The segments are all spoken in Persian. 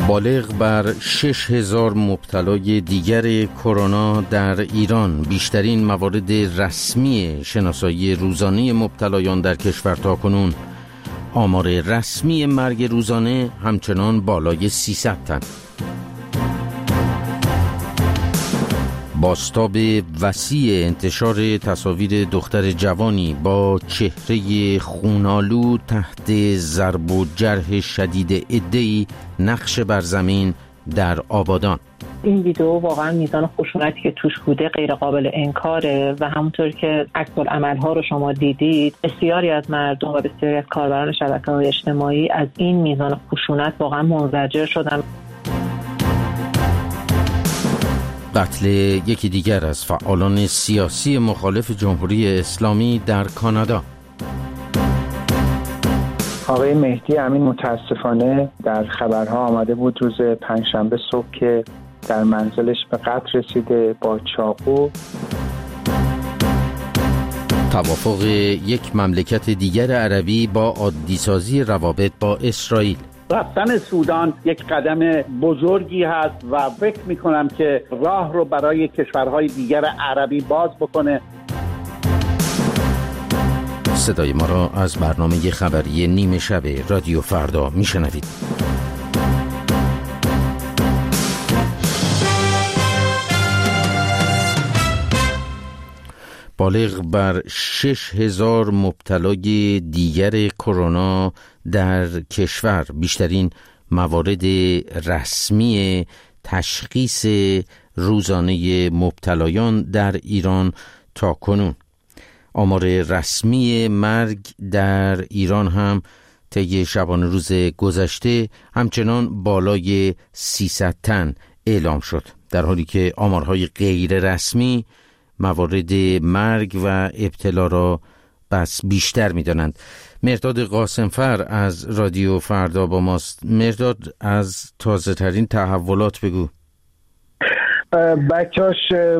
بالغ بر 6000 مبتلای دیگر کرونا در ایران، بیشترین موارد رسمی شناسایی روزانه مبتلایان در کشور تاکنون. آمار رسمی مرگ روزانه همچنان بالای 300 تن. بازتاب وسیع انتشار تصاویر دختر جوانی با چهره خونالود تحت ضرب و جرح شدید عده‌ای نقش بر زمین در آبادان. این ویدیو واقعا میزان خشونتی که توش بوده غیر قابل انکاره و همونطور که عکس‌العمل‌ها رو شما دیدید، بسیاری از مردم و بسیاری از کاربران شبکه‌های اجتماعی از این میزان خشونت واقعا منزجر شدن. قتل یکی دیگر از فعالان سیاسی مخالف جمهوری اسلامی در کانادا. آقای مهدی امین متاسفانه در خبرها آمده بود روز پنجشنبه صبح که در منزلش به قتل رسیده با چاقو. توافق یک مملکت دیگر عربی با عادی‌سازی روابط با اسرائیل. رفتن سودان یک قدم بزرگی هست و فکر میکنم که راه رو برای کشورهای دیگر عربی باز بکنه. صدای ما را از برنامه خبری نیمه شب رادیو فردا میشنوید. بالغ بر 6000 مبتلای دیگر کرونا در کشور، بیشترین موارد رسمی تشخیص روزانه مبتلایان در ایران تاکنون. آمار رسمی مرگ در ایران هم طی شبانه روز گذشته همچنان بالای 300 تن اعلام شد، در حالی که آمارهای غیر رسمی موارد مرگ و ابتلا را بس بیشتر می دانند. مرداد قاسمفر از رادیو فردا با ماست. مرداد، از تازه ترین تحولات بگو. بکاش،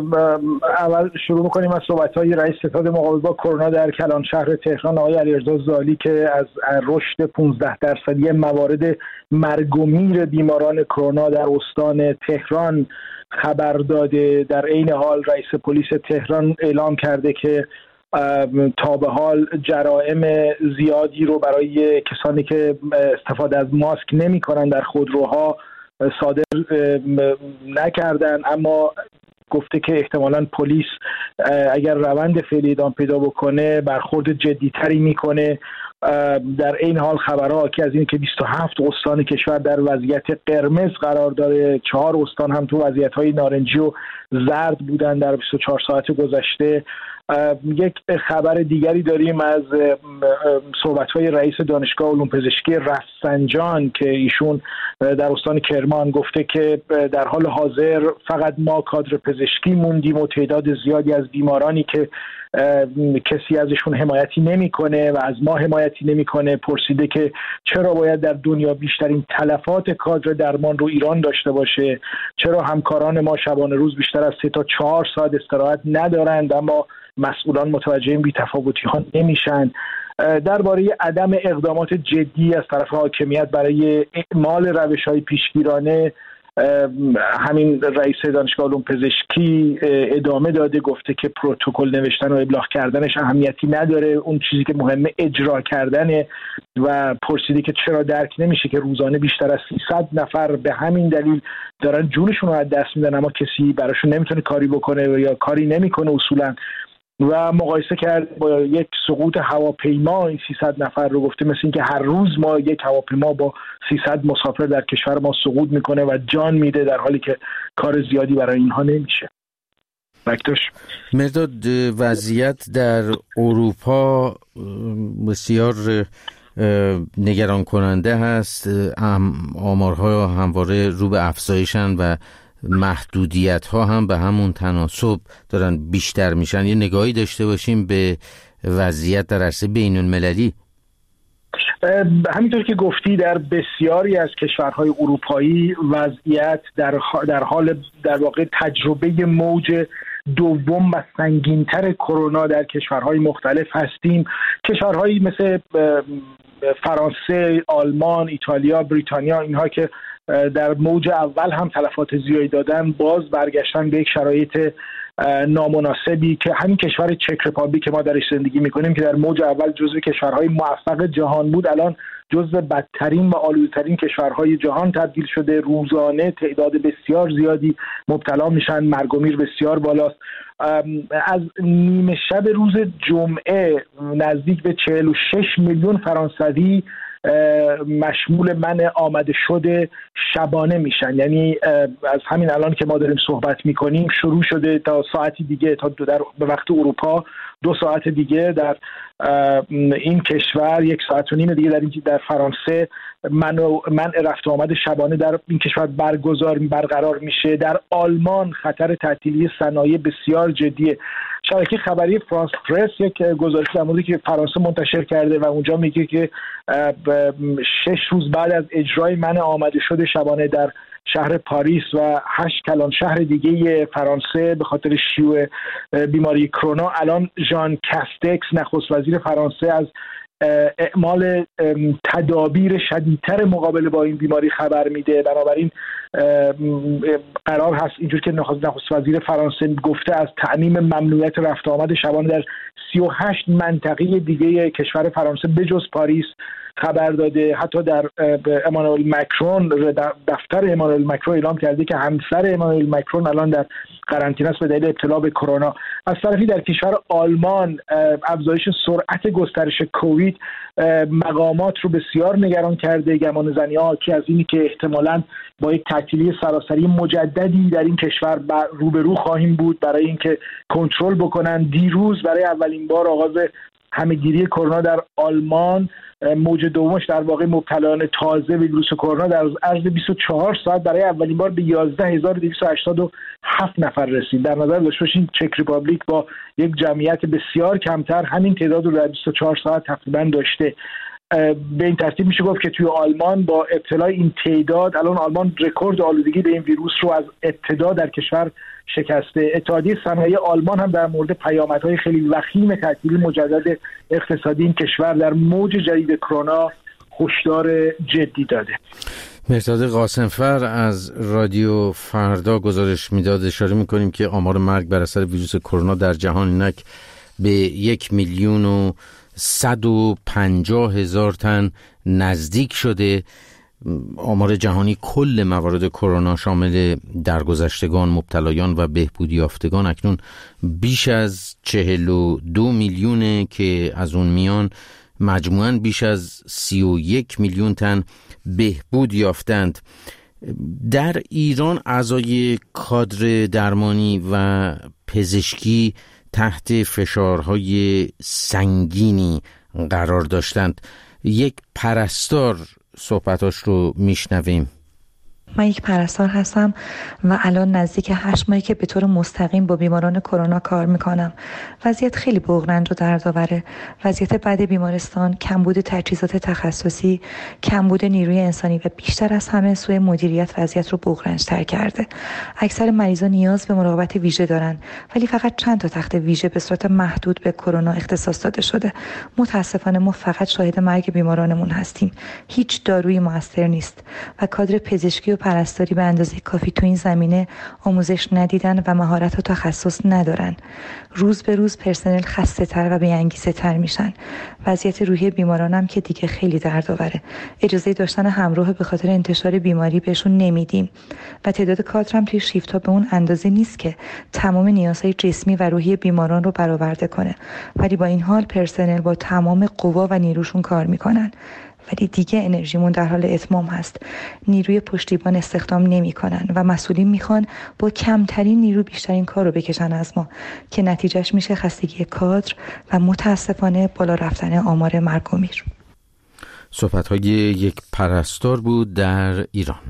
اول شروع میکنیم از صحبت‌های رئیس ستاد مقابله با کرونا در کلان شهر تهران آقای علیرضا زالی که از رشد 15% موارد مرگ و میر بیماران کرونا در استان تهران خبر داده. در عین حال رئیس پلیس تهران اعلام کرده که تا به حال جرائم زیادی رو برای کسانی که استفاده از ماسک نمی‌کنن در خودروها صادر نکردن، اما گفته که احتمالاً پلیس اگر روند فعلی ادامه پیدا بکنه برخورد جدی‌تری میکنه. در این حال خبرها حاکی از این که 27 استان کشور در وضعیت قرمز قرار داره، 4 استان هم تو وضعیت‌های نارنجی و زرد بودن در 24 ساعت گذشته. یک خبر دیگری داریم از صحبت‌های رئیس دانشگاه علوم پزشکی رفسنجان که ایشون در استان کرمان گفته که در حال حاضر فقط ما کادر پزشکی موندیم و تعداد زیادی از بیمارانی که کسی ازشون حمایتی نمیکنه و از ما حمایتی نمیکنه. پرسیده که چرا باید در دنیا بیشترین تلفات کادر درمان رو ایران داشته باشه، چرا همکاران ما شبانه روز بیشتر از 3 تا 4 ساعت استراحت ندارند اما مسئولان متوجه این بی‌تفاوتی‌ها نمیشن. درباره عدم اقدامات جدی از طرف حاکمیت برای اعمال روش‌های پیشگیرانه همین رئیس دانشگاه علوم پزشکی ادامه داده، گفته که پروتکل نوشتن و ابلاغ کردنش اهمیتی نداره، اون چیزی که مهمه اجرا کردنه. و پرسیده که چرا درک نمیشه که روزانه بیشتر از 300 نفر به همین دلیل دارن جونشون رو از دست میدن اما کسی براشون نمیتونه کاری بکنه یا کاری نمیکنه اصولا. و مقایسه کرد با یک سقوط هواپیما این 300 نفر رو، گفته مثل این که هر روز ما یک هواپیما با 300 مسافر در کشور ما سقوط میکنه و جان میده، در حالی که کار زیادی برای اینها نمیشه. بکتوش. مرداد، وضعیت در اروپا بسیار نگران کننده هست. آمارها همواره رو به افزایشن و محدودیت ها هم به همون تناسب دارن بیشتر میشن. یه نگاهی داشته باشیم به وضعیت در عرصه بین المللی. همینطور که گفتی در بسیاری از کشورهای اروپایی وضعیت در حال در واقع تجربه موج دوم و سنگین‌تر کرونا در کشورهای مختلف هستیم. کشورهایی مثل فرانسه، آلمان، ایتالیا، بریتانیا، اینها که در موج اول هم تلفات زیادی دادن باز برگشتن به یک شرایط نامناسبی که همین کشور چک رپابلیک که ما درش زندگی میکنیم که در موج اول جزو کشورهای موفق جهان بود، الان جزو بدترین و آلودترین کشورهای جهان تبدیل شده. روزانه تعداد بسیار زیادی مبتلا میشن، مرگ و میر بسیار بالاست. از نیمه شب روز جمعه نزدیک به 46 میلیون فرانسوی مشمول منع آمده شده شبانه میشن. یعنی از همین الان که ما داریم صحبت میکنیم شروع شده تا ساعتی دیگه، تا به وقت اروپا 2 ساعت دیگه در این کشور 1.5 ساعت دیگه در فرانسه منع رفت و آمد شبانه در این کشور برقرار میشه. در آلمان خطر تعطیلی صنایع بسیار جدیه. شبکه خبری فرانس پرس یک گزارش در موردی که فرانسه منتشر کرده و اونجا میگه که 6 روز بعد از اجرای منع آمده شده شبانه در شهر پاریس و 8 کلان شهر دیگه فرانسه به خاطر شیوع بیماری کرونا، الان ژان کاستکس نخست وزیر فرانسه از اعمال تدابیر شدیدتر مقابله با این بیماری خبر میده. بنابراین قرار هست اینجور که نخست وزیر فرانسه گفته از تعمیم ممنوعیت رفت آمد شبانه در 38 منطقه دیگه کشور فرانسه بجز پاریس خبر داده. حتی در امانوئل مکرون، دفتر امانوئل مکرون اعلام کرده که همسر امانوئل مکرون الان در قرنطینه است به دلیل ابتلا به کرونا. از طرفی در کشور آلمان افزایش سرعت گسترش کووید مقامات رو بسیار نگران کرده. گمان زنی‌ها که از اینی که احتمالاً با یک تعطیلی سراسری مجددی در این کشور روبرو خواهیم بود برای اینکه کنترل بکنن. دیروز برای اولین بار آغاز همهگیری کرونا در آلمان، موج دومش در واقع مبتلایان تازه به ویروس کرونا در عرض 24 ساعت برای اولین بار به 11287 نفر رسید. در نظر داشته باشین چک ریپابلیک با یک جمعیت بسیار کمتر همین تعداد رو در 24 ساعت تقریبا داشته. به این ترتیب میشه گفت که توی آلمان با ابتلای این تعداد الان آلمان رکورد آلودگی به این ویروس رو از ابتدا در کشور شکسته. اتحادیه صنایع آلمان هم در مورد پیامدهای خیلی وخیم تعطیلی مجدد اقتصادی این کشور در موج جدید کرونا هشدار جدی داده. مهرداد قاسمفر از رادیو فردا گزارش میداد. اشاره میکنیم که آمار مرگ بر اثر ویروس کرونا در جهان اینک به 1,150,000 تن نزدیک شده. آمار جهانی کل موارد کرونا شامل درگذشتگان، مبتلایان و بهبودی یافتگان اکنون بیش از 42 میلیونه که از اون میان مجموعاً بیش از 31 میلیون تن بهبود یافتند. در ایران اعضای کادر درمانی و پزشکی تحت فشارهای سنگینی قرار داشتند. یک پرستار صحبتاش رو میشنویم. من یک پرستار هستم و الان نزدیک 8 ماهی که به طور مستقیم با بیماران کرونا کار میکنم. وضعیت خیلی بغرنج و دردآوره. وضعیت بد بیمارستان، کمبود تجهیزات تخصصی، کمبود نیروی انسانی و بیشتر از همه سوء مدیریت وضعیت رو بغرنج‌تر کرده. اکثر مریضان نیاز به مراقبت ویژه دارن ولی فقط چند تا تخت ویژه به صورت محدود به کرونا اختصاص داده شده. متاسفانه ما فقط شاهد مرگ بیمارانمون هستیم. هیچ دارویی موثر نیست و کادر پزشکی و پرستاری به اندازه کافی تو این زمینه آموزش ندیدن و مهارت و تخصص ندارن. روز به روز پرسنل خسته تر و بی‌انگیزه تر میشن. وضعیت روحی بیمارانم که دیگه خیلی دردآوره. اجازه داشتن همراه به خاطر انتشار بیماری بهشون نمیدیم و تعداد کادرم توی شیفت ها به اون اندازه نیست که تمام نیازهای جسمی و روحی بیماران رو برآورده کنه. ولی با این حال پرسنل با تمام قوا و نیروشون کار میکنن. ولی دیگه انرژیمون در حال اتمام هست. نیروی پشتیبان استخدام نمی کنن و مسئولین میخوان با کمترین نیرو بیشترین کار رو بکشن از ما که نتیجهش میشه خستگی کادر و متاسفانه بالا رفتن آمار مرگ و میر. صحبت‌های یک پرستار بود در ایران.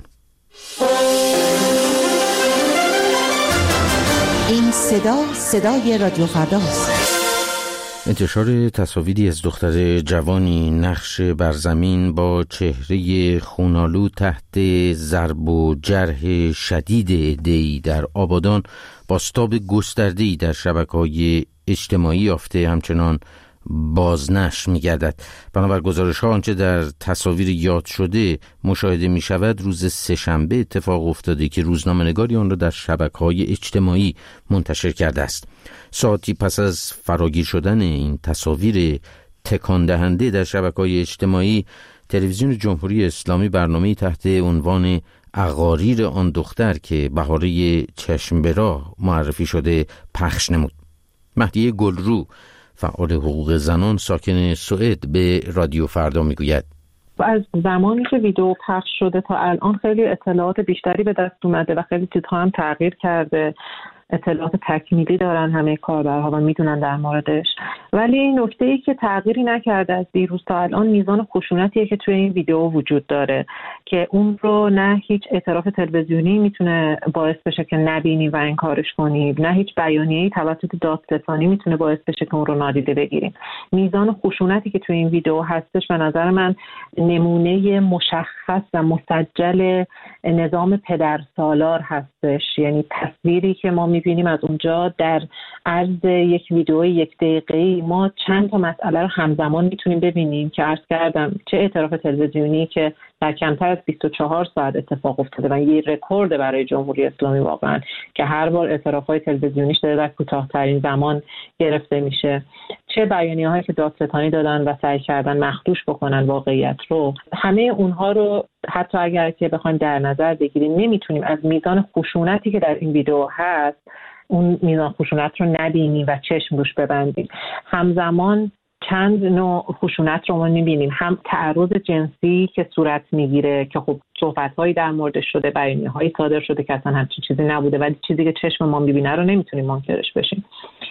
این صدای رادیو فرداست. انتشار تصاویری از دختر جوانی نقش بر زمین با چهره خونالود تحت ضرب و جرح شدید عده‌ای در آبادان بازتاب گسترده‌ای در شبکه‌های اجتماعی یافته. همچنان بازنشر می‌گردد. بنابر گزارش‌ها آنچه در تصاویر یاد شده مشاهده می‌شود روز سه‌شنبه اتفاق افتاده که روزنامه‌نگاری آن را در شبکه‌های اجتماعی منتشر کرده است. ساعتی پس از فراگیر شدن این تصاویر تکان دهنده در شبکه‌های اجتماعی، تلویزیون جمهوری اسلامی برنامه‌ای تحت عنوان عقاریر آن دختر که بهاره چشم به راه معرفی شده پخش نمود. مهدی گلرو، فعال حقوق زنان ساکن سوئد، به رادیو فردا میگوید از زمانی که ویدیو پخش شده تا الان خیلی اطلاعات بیشتری به دست اومده و خیلی چیزها هم تغییر کرده. اطلاعات تکمیلی دارن همه کاربرها و میدونن در موردش، ولی این نکته‌ای که تغییری نکرده از دیروز تا الان میزان خشونتیه که توی این ویدیو وجود داره که اون رو نه هیچ اعتراف تلویزیونی میتونه باعث بشه که نبینیم و انکارش کنیم، نه هیچ بیانیه‌ای توسط دادستانی میتونه باعث بشه که اون رو نادیده بگیریم. میزان خشونتی که توی این ویدیو هستش به نظر من نمونه مشخص و مسجل نظام پدرسالار هستش. یعنی تصویری که ما می‌بینیم از اونجا در عرض یک ویدیو 1 دقیقه‌ای ما چند تا مسئله رو همزمان میتونیم ببینیم که عرض کردم چه اعتراف تلویزیونی که در کمتر از 24 ساعت اتفاق افتاده و یه رکورد برای جمهوری اسلامی واقعا که هر بار اعتراف‌های تلویزیونیش در کوتاه‌ترین زمان گرفته میشه، چه بیانیه‌هایی که دادستانی دادن و سعی کردن مخدوش بکنن واقعیت رو، همه اونها رو حتی اگر که بخوایم در نظر بگیریم نمیتونیم از میزان خشونتی که در این ویدیو هست اون میزان خشونت رو نبینیم و چشم روش ببندیم. همزمان چند نوع خشونت رو ما می‌بینیم، هم تعرض جنسی که صورت میگیره که خب صحبت‌هایی در موردش شده، بیانیه‌هایی صادر شده که اصلا همچین چیزی نبوده ولی چیزی که چشم ما می‌بینه رو نمیتونیم منکرش بشیم،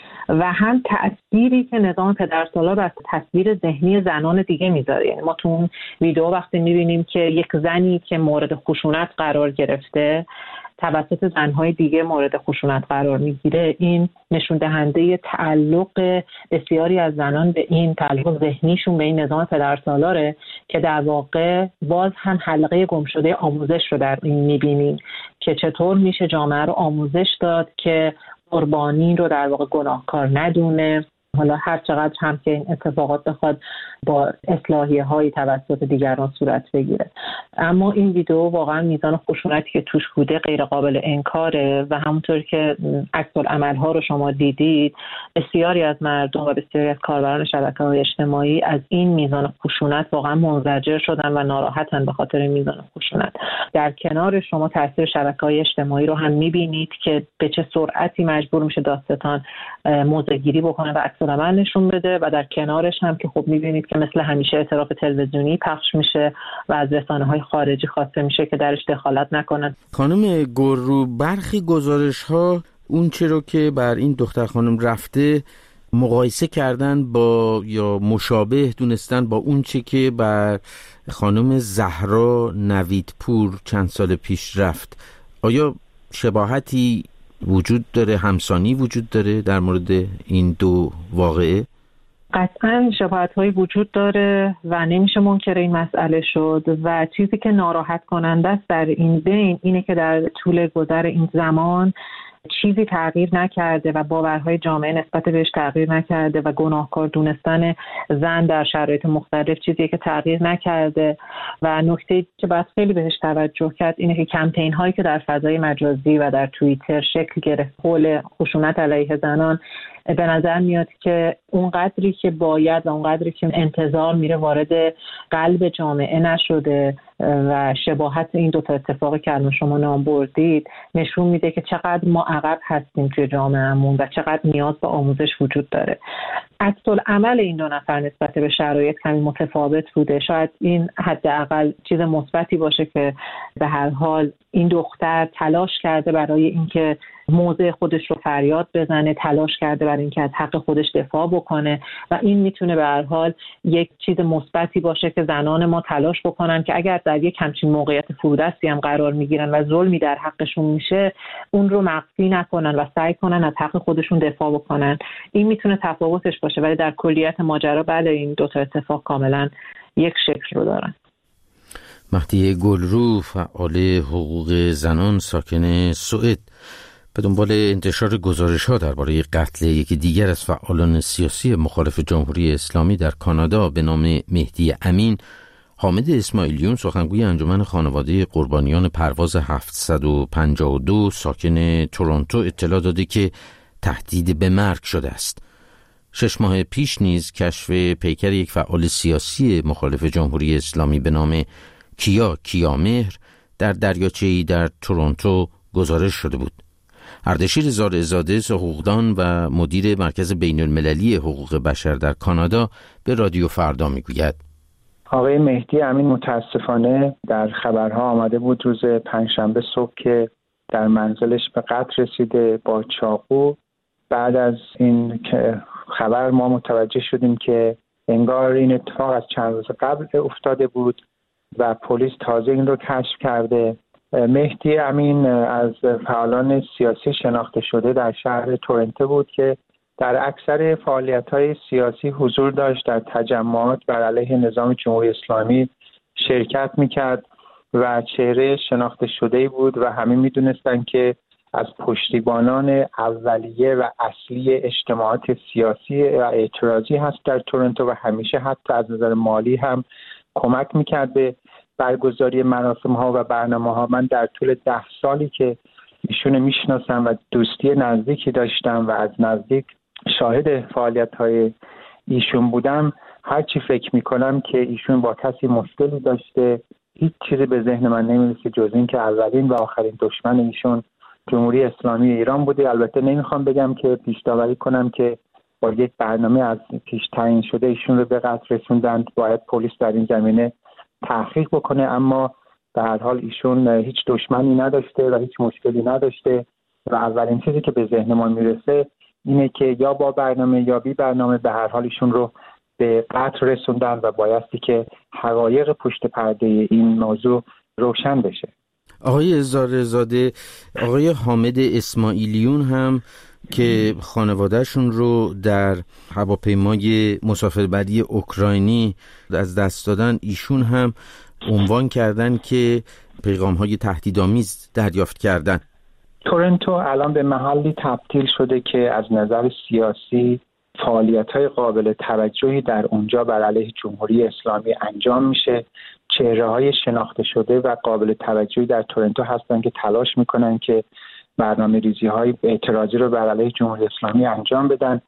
و هم تأثیری که نظام پدرسالار بر تصویر ذهنی زنان دیگه میذاره. یعنی ما تو اون ویدیو وقتی می‌بینیم که یک زنی که مورد خشونت قرار گرفته توسط زنهای دیگه مورد خشونت قرار میگیره، این نشون دهنده تعلق بسیاری از زنان به این تعلق ذهنیشون به این نظام پدرسالاره که در واقع باز هم حلقه گم شده آموزش رو در این میبینیم که چطور میشه جامعه رو آموزش داد که قربانی رو در واقع گناهکار ندونه، حالا هر چقدر هم که این اتفاقات بخواد با اصلاحیه‌های توسط دیگران صورت بگیره. اما این ویدیو واقعا میزان خشونتی که توش بوده غیر قابل انکاره و همونطور که عکس‌العمل‌ها رو شما دیدید بسیاری از مردم و بسیاری از کاربران شبکه‌های اجتماعی از این میزان خشونت واقعا منزجر شدن و ناراحتن به خاطر میزان خشونت. در کنار شما تاثیر شبکه‌های اجتماعی رو هم می‌بینید که به چه سرعتی مجبور میشه دادستان موضع‌گیری بکنه و عمل نشون بده و در کنارش هم که خب می‌بینید که مثل همیشه اعتراف تلویزیونی پخش میشه و از رسانه‌های خارجی خواسته میشه که درش دخالت نکنن. خانم گلرو، برخی گزارش‌ها اون چه رو که بر این دختر خانم رفته مقایسه کردن با یا مشابه دونستن با اون چه که بر خانم زهرا نویدپور چند سال پیش رفت. آیا شباهتی وجود داره، همسانی وجود داره در مورد این دو واقعه؟ قطعاً شباهت‌هایی وجود داره و نمیشه منکر این مسئله شد و چیزی که ناراحت کننده است در این بین اینه که در طول گذر این زمان چیزی تغییر نکرده و باورهای جامعه نسبت بهش تغییر نکرده و گناهکار دونستن زن در شرایط مختلف چیزی که تغییر نکرده و نکته‌ای که باید خیلی بهش توجه کرد اینه که کمپین هایی که در فضای مجازی و در توییتر شکل گرفت حول خشونت علیه زنان به نظر میاد که اون قدری که باید و اون قدری که انتظار میره وارد قلب جامعه نشده و شباهت این دو تا اتفاقی که الان شما نام بردید نشون میده که چقدر ما عقب هستیم توی جامعهمون و چقدر نیاز به آموزش وجود داره. عکس‌العمل این دو نفر نسبت به شرایط کمی متفاوت بوده. شاید این حداقل چیز مثبتی باشه که به هر حال این دختر تلاش کرده برای اینکه موضع خودش رو فریاد بزنه، تلاش کرده برای اینکه از حق خودش دفاع بکنه و این میتونه به هر حال یک چیز مثبتی باشه که زنان ما تلاش بکنن که اگر در یک همچین موقعیت فرودستی هم قرار میگیرن و ظلمی در حقشون میشه اون رو مخفی نکنن و سعی کنن از حق خودشون دفاع بکنن. این میتونه تفاوتش باشه، ولی در کلیت ماجرا بله این دو تا اتفاق کاملا یک شکل رو دارن. مهدی گلرو، فعال حقوق زنان ساکن سوئد، به دنبال انتشار گزارش‌ها درباره قتل یکی دیگر از فعالان سیاسی مخالف جمهوری اسلامی در کانادا به نام مهدی امین، حامد اسماعیلیون سخنگوی انجمن خانواده قربانیان پرواز 752 ساکن تورنتو اطلاع داده که تهدید به مرگ شده است. 6 ماه پیش نیز کشف پیکر یک فعال سیاسی مخالف جمهوری اسلامی به نام کیامهر در دریاچه‌ای در تورنتو گزارش شده بود. اردشیر زارعزاده، حقوقدان و مدیر مرکز بین المللی حقوق بشر در کانادا به رادیو فردا میگوید آقای مهدی امین متاسفانه در خبرها آمده بود روز پنجشنبه صبح که در منزلش به قتل رسیده با چاقو. بعد از این خبر ما متوجه شدیم که انگار این اتفاق از چند روز قبل افتاده بود و پلیس تازه این رو کشف کرده. مهدی امین از فعالان سیاسی شناخته شده در شهر تورنتو بود که در اکثر فعالیت‌های سیاسی حضور داشت، در تجمعات بر علیه نظام جمهوری اسلامی شرکت می‌کرد و چهره شناخته شده‌ای بود و همه می‌دونستند که از پشتیبانان اولیه و اصلی اجتماعات سیاسی و اعتراضی هست در تورنتو و همیشه حتی از نظر مالی هم کمک می‌کرد به برگزاری مراسم‌ها و برنامه‌ها. من در طول 10 سالی که ایشون میشناسم و دوستی نزدیکی داشتم و از نزدیک شاهد فعالیت‌های ایشون بودم، هر چی فکر می‌کنم که ایشون با کسی مشکلی داشته، هیچ چیزی به ذهن من نمی‌رسه جز این که اولین و آخرین دشمن ایشون جمهوری اسلامی ایران بوده. البته نمی‌خوام بگم که پیش داوری کنم که با یک برنامه از پیش تعیین شده ایشون رو به قتل رسوندند، باید پلیس در این زمینه تحقیق بکنه، اما به هر حال ایشون هیچ دشمنی نداشته و هیچ مشکلی نداشته و اولین چیزی که به ذهن ما میرسه اینه که یا با برنامه یا بی برنامه به هر حال ایشون رو به قتل رسوندن و بایستی که حقایق پشت پرده این موضوع روشن بشه. آقای زارعزاده، آقای حامد اسماعیلیون هم که خانوادهشون رو در هواپیمای مسافربری اوکراینی از دست دادن، ایشون هم عنوان کردن که پیغام‌های تهدیدآمیز دریافت کردن. تورنتو الان به محلی تبدیل شده که از نظر سیاسی فعالیت‌های قابل توجهی در اونجا بر علیه جمهوری اسلامی انجام میشه. چهره‌های شناخته شده و قابل توجهی در تورنتو هستن که تلاش میکنن که برنامه‌ریزی‌های اعتراضی رو بر علیه جمهوری اسلامی انجام بدن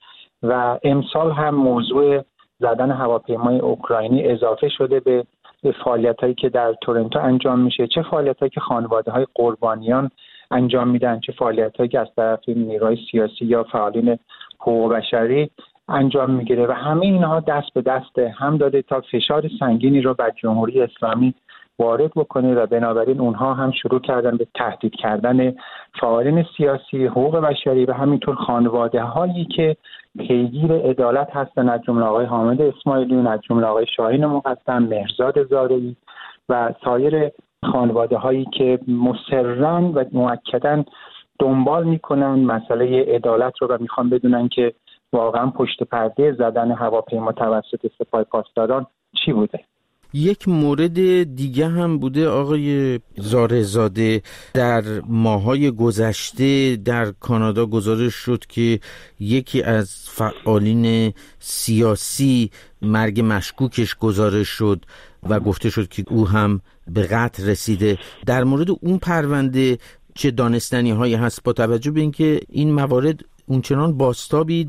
و امسال هم موضوع زدن هواپیمای اوکراینی اضافه شده به فعالیت‌هایی که در تورنتو انجام میشه، چه فعالیت‌هایی که خانواده‌های قربانیان انجام میدن، چه فعالیت‌هایی که از طرف نیروهای سیاسی یا فعالین حقوق بشری انجام میگیره و همه اینها دست به دست هم داده تا فشار سنگینی رو بر جمهوری اسلامی وارد بکنه و بنابراین اونها هم شروع کردن به تهدید کردن فعالین سیاسی، حقوق بشری و همینطور خانواده‌هایی که پیگیر عدالت هستن، از جمله آقای حامد اسماعیلیون، از جمله آقای شاهین مقدم، مهرزاد زارعی و سایر خانواده‌هایی که مصرراً و مؤکداً دنبال میکنن مسئله عدالت رو و میخوان بدونن که واقعا پشت پرده زدن هواپیما توسط سپاه پاسداران چی بوده. یک مورد دیگه هم بوده آقای زارعزاده، در ماهای گذشته در کانادا گزارش شد که یکی از فعالین سیاسی مرگ مشکوکش گزارش شد و گفته شد که او هم به قتل رسیده. در مورد اون پرونده چه دانستنی هایی هست با توجه به اینکه این موارد اونچنان بازتابی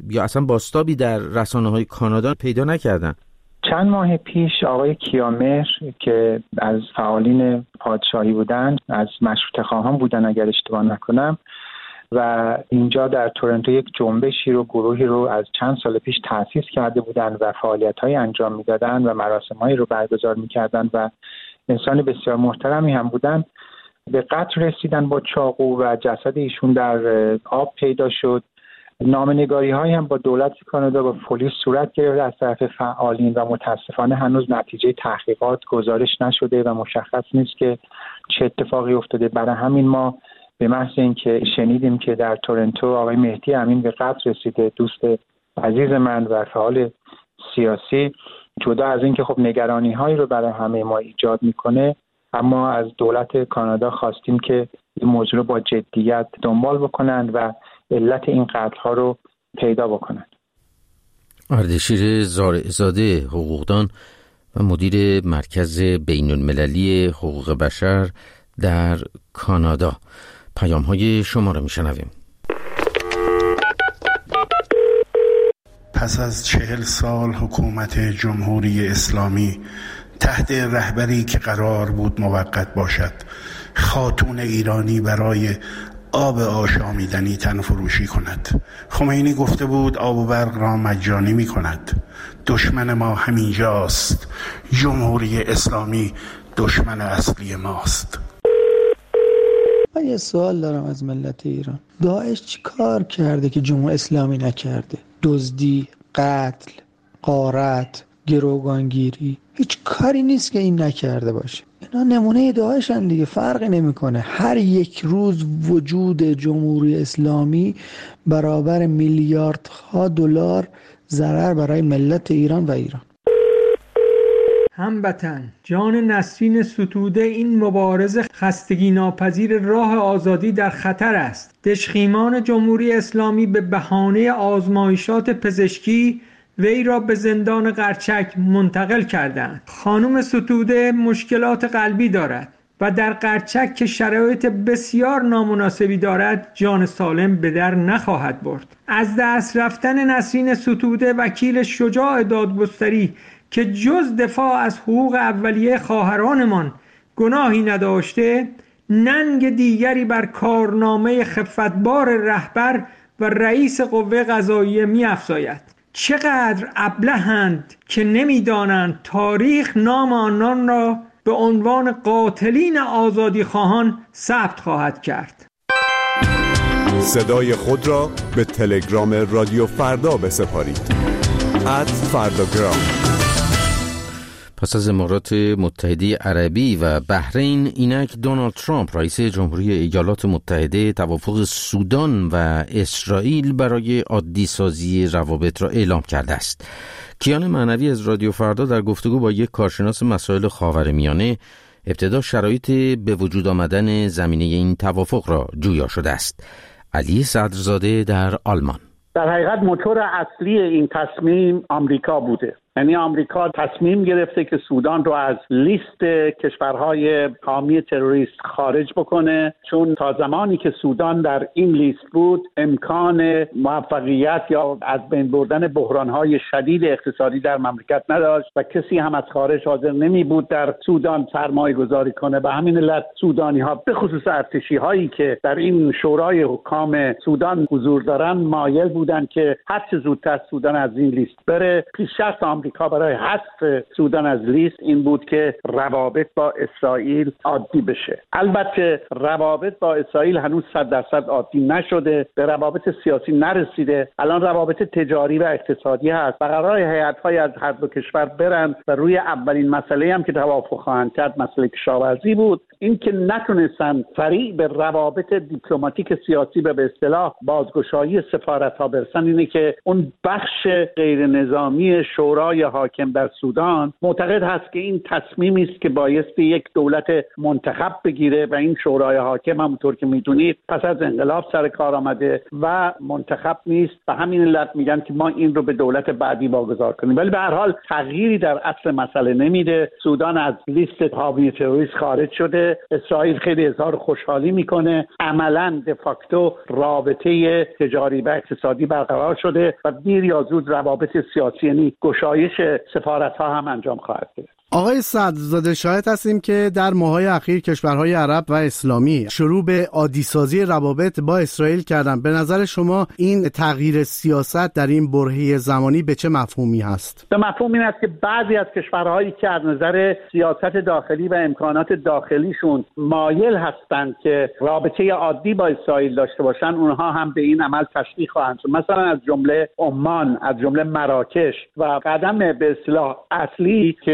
در رسانه‌های کانادا پیدا نکردن؟ چند ماه پیش آقای کیامهر که از فعالین پادشاهی بودن، از مشروطه خواهان بودن اگر اشتباه نکنم، و اینجا در تورنتو یک جنبشی رو، گروهی رو از چند سال پیش تأسیس کرده بودن و فعالیت‌های انجام می‌دادن و مراسم‌هایی رو برگزار می‌کردن و انسان بسیار محترمی هم بودن، به قتل رسیدن با چاقو و جسد ایشون در آب پیدا شد. نامه‌نگاری‌هایی هم با دولت کانادا و پلیس صورت گرفت از طرف فعالین و متاسفانه هنوز نتیجه تحقیقات گزارش نشده و مشخص نیست که چه اتفاقی افتاده. برای همین ما به محض اینکه شنیدیم که در تورنتو آقای مهدی امین به قتل رسیده، دوست عزیز من و فعال سیاسی، جدا از اینکه خب نگرانی‌هایی رو برای همه ما ایجاد می‌کنه، اما از دولت کانادا خواستیم که این موضوع رو با جدیت دنبال بکنند و علت این قتل‌ها رو پیدا بکنند. اردشیر زارعزاده، حقوقدان و مدیر مرکز بین‌المللی حقوق بشر در کانادا، پیام‌های شما رو میشنویم. پس از 40 سال حکومت جمهوری اسلامی تحت رهبری که قرار بود موقت باشد، خاتون ایرانی برای آب آشامیدنی تن فروشی کند. خمینی گفته بود آب و برق را مجانی می کند. دشمن ما همینجاست. جمهوری اسلامی دشمن اصلی ماست. من یه سوال دارم از ملت ایران. داعش چی کار کرده که جمهوری اسلامی نکرده؟ دزدی، قتل، غارت، گروگانگیری، هیچ کاری نیست که این نکرده باشه. اینا نمونه داعشن دیگه، فرقی نمیکنه. هر یک روز وجود جمهوری اسلامی برابر میلیاردها دلار ضرر برای ملت ایران و ایران. هموطن، جان نسرین ستوده این مبارز خستگی ناپذیر راه آزادی در خطر است. دژخیمان جمهوری اسلامی به بهانه آزمایشات پزشکی وی را به زندان قرچک منتقل کردند. خانم ستوده مشکلات قلبی دارد و در قرچک که شرایط بسیار نامناسبی دارد جان سالم به در نخواهد برد. از دست رفتن نسرین ستوده وکیل شجاع دادگستری که جز دفاع از حقوق اولیه خواهرانمان گناهی نداشته، ننگ دیگری بر کارنامه خفتبار رهبر و رئیس قوه قضاییه می افزاید. چقدر ابلهند که نمی‌دانند تاریخ نام آنان را به عنوان قاتلین آزادی خواهان ثبت خواهد کرد. صدای خود را به تلگرام رادیو فردا بسپارید. @فرداگرام. پس از امارات متحده عربی و بحرین، اینک دونالد ترامپ رئیس جمهوری ایالات متحده توافق سودان و اسرائیل برای عادی سازی روابط را اعلام کرده است. کیان معنوی از رادیو فردا در گفتگو با یک کارشناس مسائل خاورمیانه ابتدا شرایط به وجود آمدن زمینه این توافق را جویا شده است. علی صدرزاده در آلمان. در حقیقت موتور اصلی این تصمیم آمریکا بوده. یعنی آمریکا تصمیم گرفته که سودان رو از لیست کشورهای حامی تروریست خارج بکنه، چون تا زمانی که سودان در این لیست بود امکان موفقیت یا از بین بردن بحرانهای شدید اقتصادی در مملکت نداشت و کسی هم از خارج حاضر نمی بود در سودان سرمایه گذاری کنه. به همین علت سودانی ها به خصوص ارتشی هایی که در این شورای حکام سودان حضور دارن مایل بودن که هر چه زودتر سودان از این لیست بره. پیش‌شرط آمریکا برای حذف سودان از لیست این بود که روابط با اسرائیل عادی بشه. البته روابط با اسرائیل هنوز 100% عادی نشده، به روابط سیاسی نرسیده. الان روابط تجاری و اقتصادی هست و قراره هیئت‌های از هر دو کشور برن و روی اولین مسئله هم که توافق خواهند کرد مسئله کشاورزی بود. این که نتونستن سریع به روابط دیپلماتیک سیاسی و به اصطلاح بازگشایی سفارت‌ها برسن اینه که اون بخش غیر نظامی شورای حاکم در سودان معتقد هست که این تصمیمی است که بایستی یک دولت منتخب بگیره و این شورای حاکم همونطور که میدونید پس از انقلاب سر کار آمده و منتخب نیست و همین علت میگن که ما این رو به دولت بعدی واگذار کنیم. ولی به هر حال تغییری در اصل مسئله نمیده. سودان از لیست حامی تروریست خارج شده. اسرائیل خیلی اظهار خوشحالی میکنه. عملاً دفاکتو رابطه تجاری و اقتصادی برقرار شده و دیر یا زود روابط سیاسی یعنی گشایش سفارت‌ها هم انجام خواهد گرفت. آقای صدرزاده، شاهد هستیم که در ماه‌های اخیر کشورهای عرب و اسلامی شروع به عادی‌سازی روابط با اسرائیل کردن. به نظر شما این تغییر سیاست در این برهه زمانی به چه مفهومی هست؟ به مفهوم این است که بعضی از کشورهایی که از نظر سیاست داخلی و امکانات داخلیشون مایل هستند که رابطه عادی با اسرائیل داشته باشن، اونها هم به این عمل تشویق خواهند شد. مثلا از جمله عمان، از جمله مراکش و قدم به اصطلاح اصلی که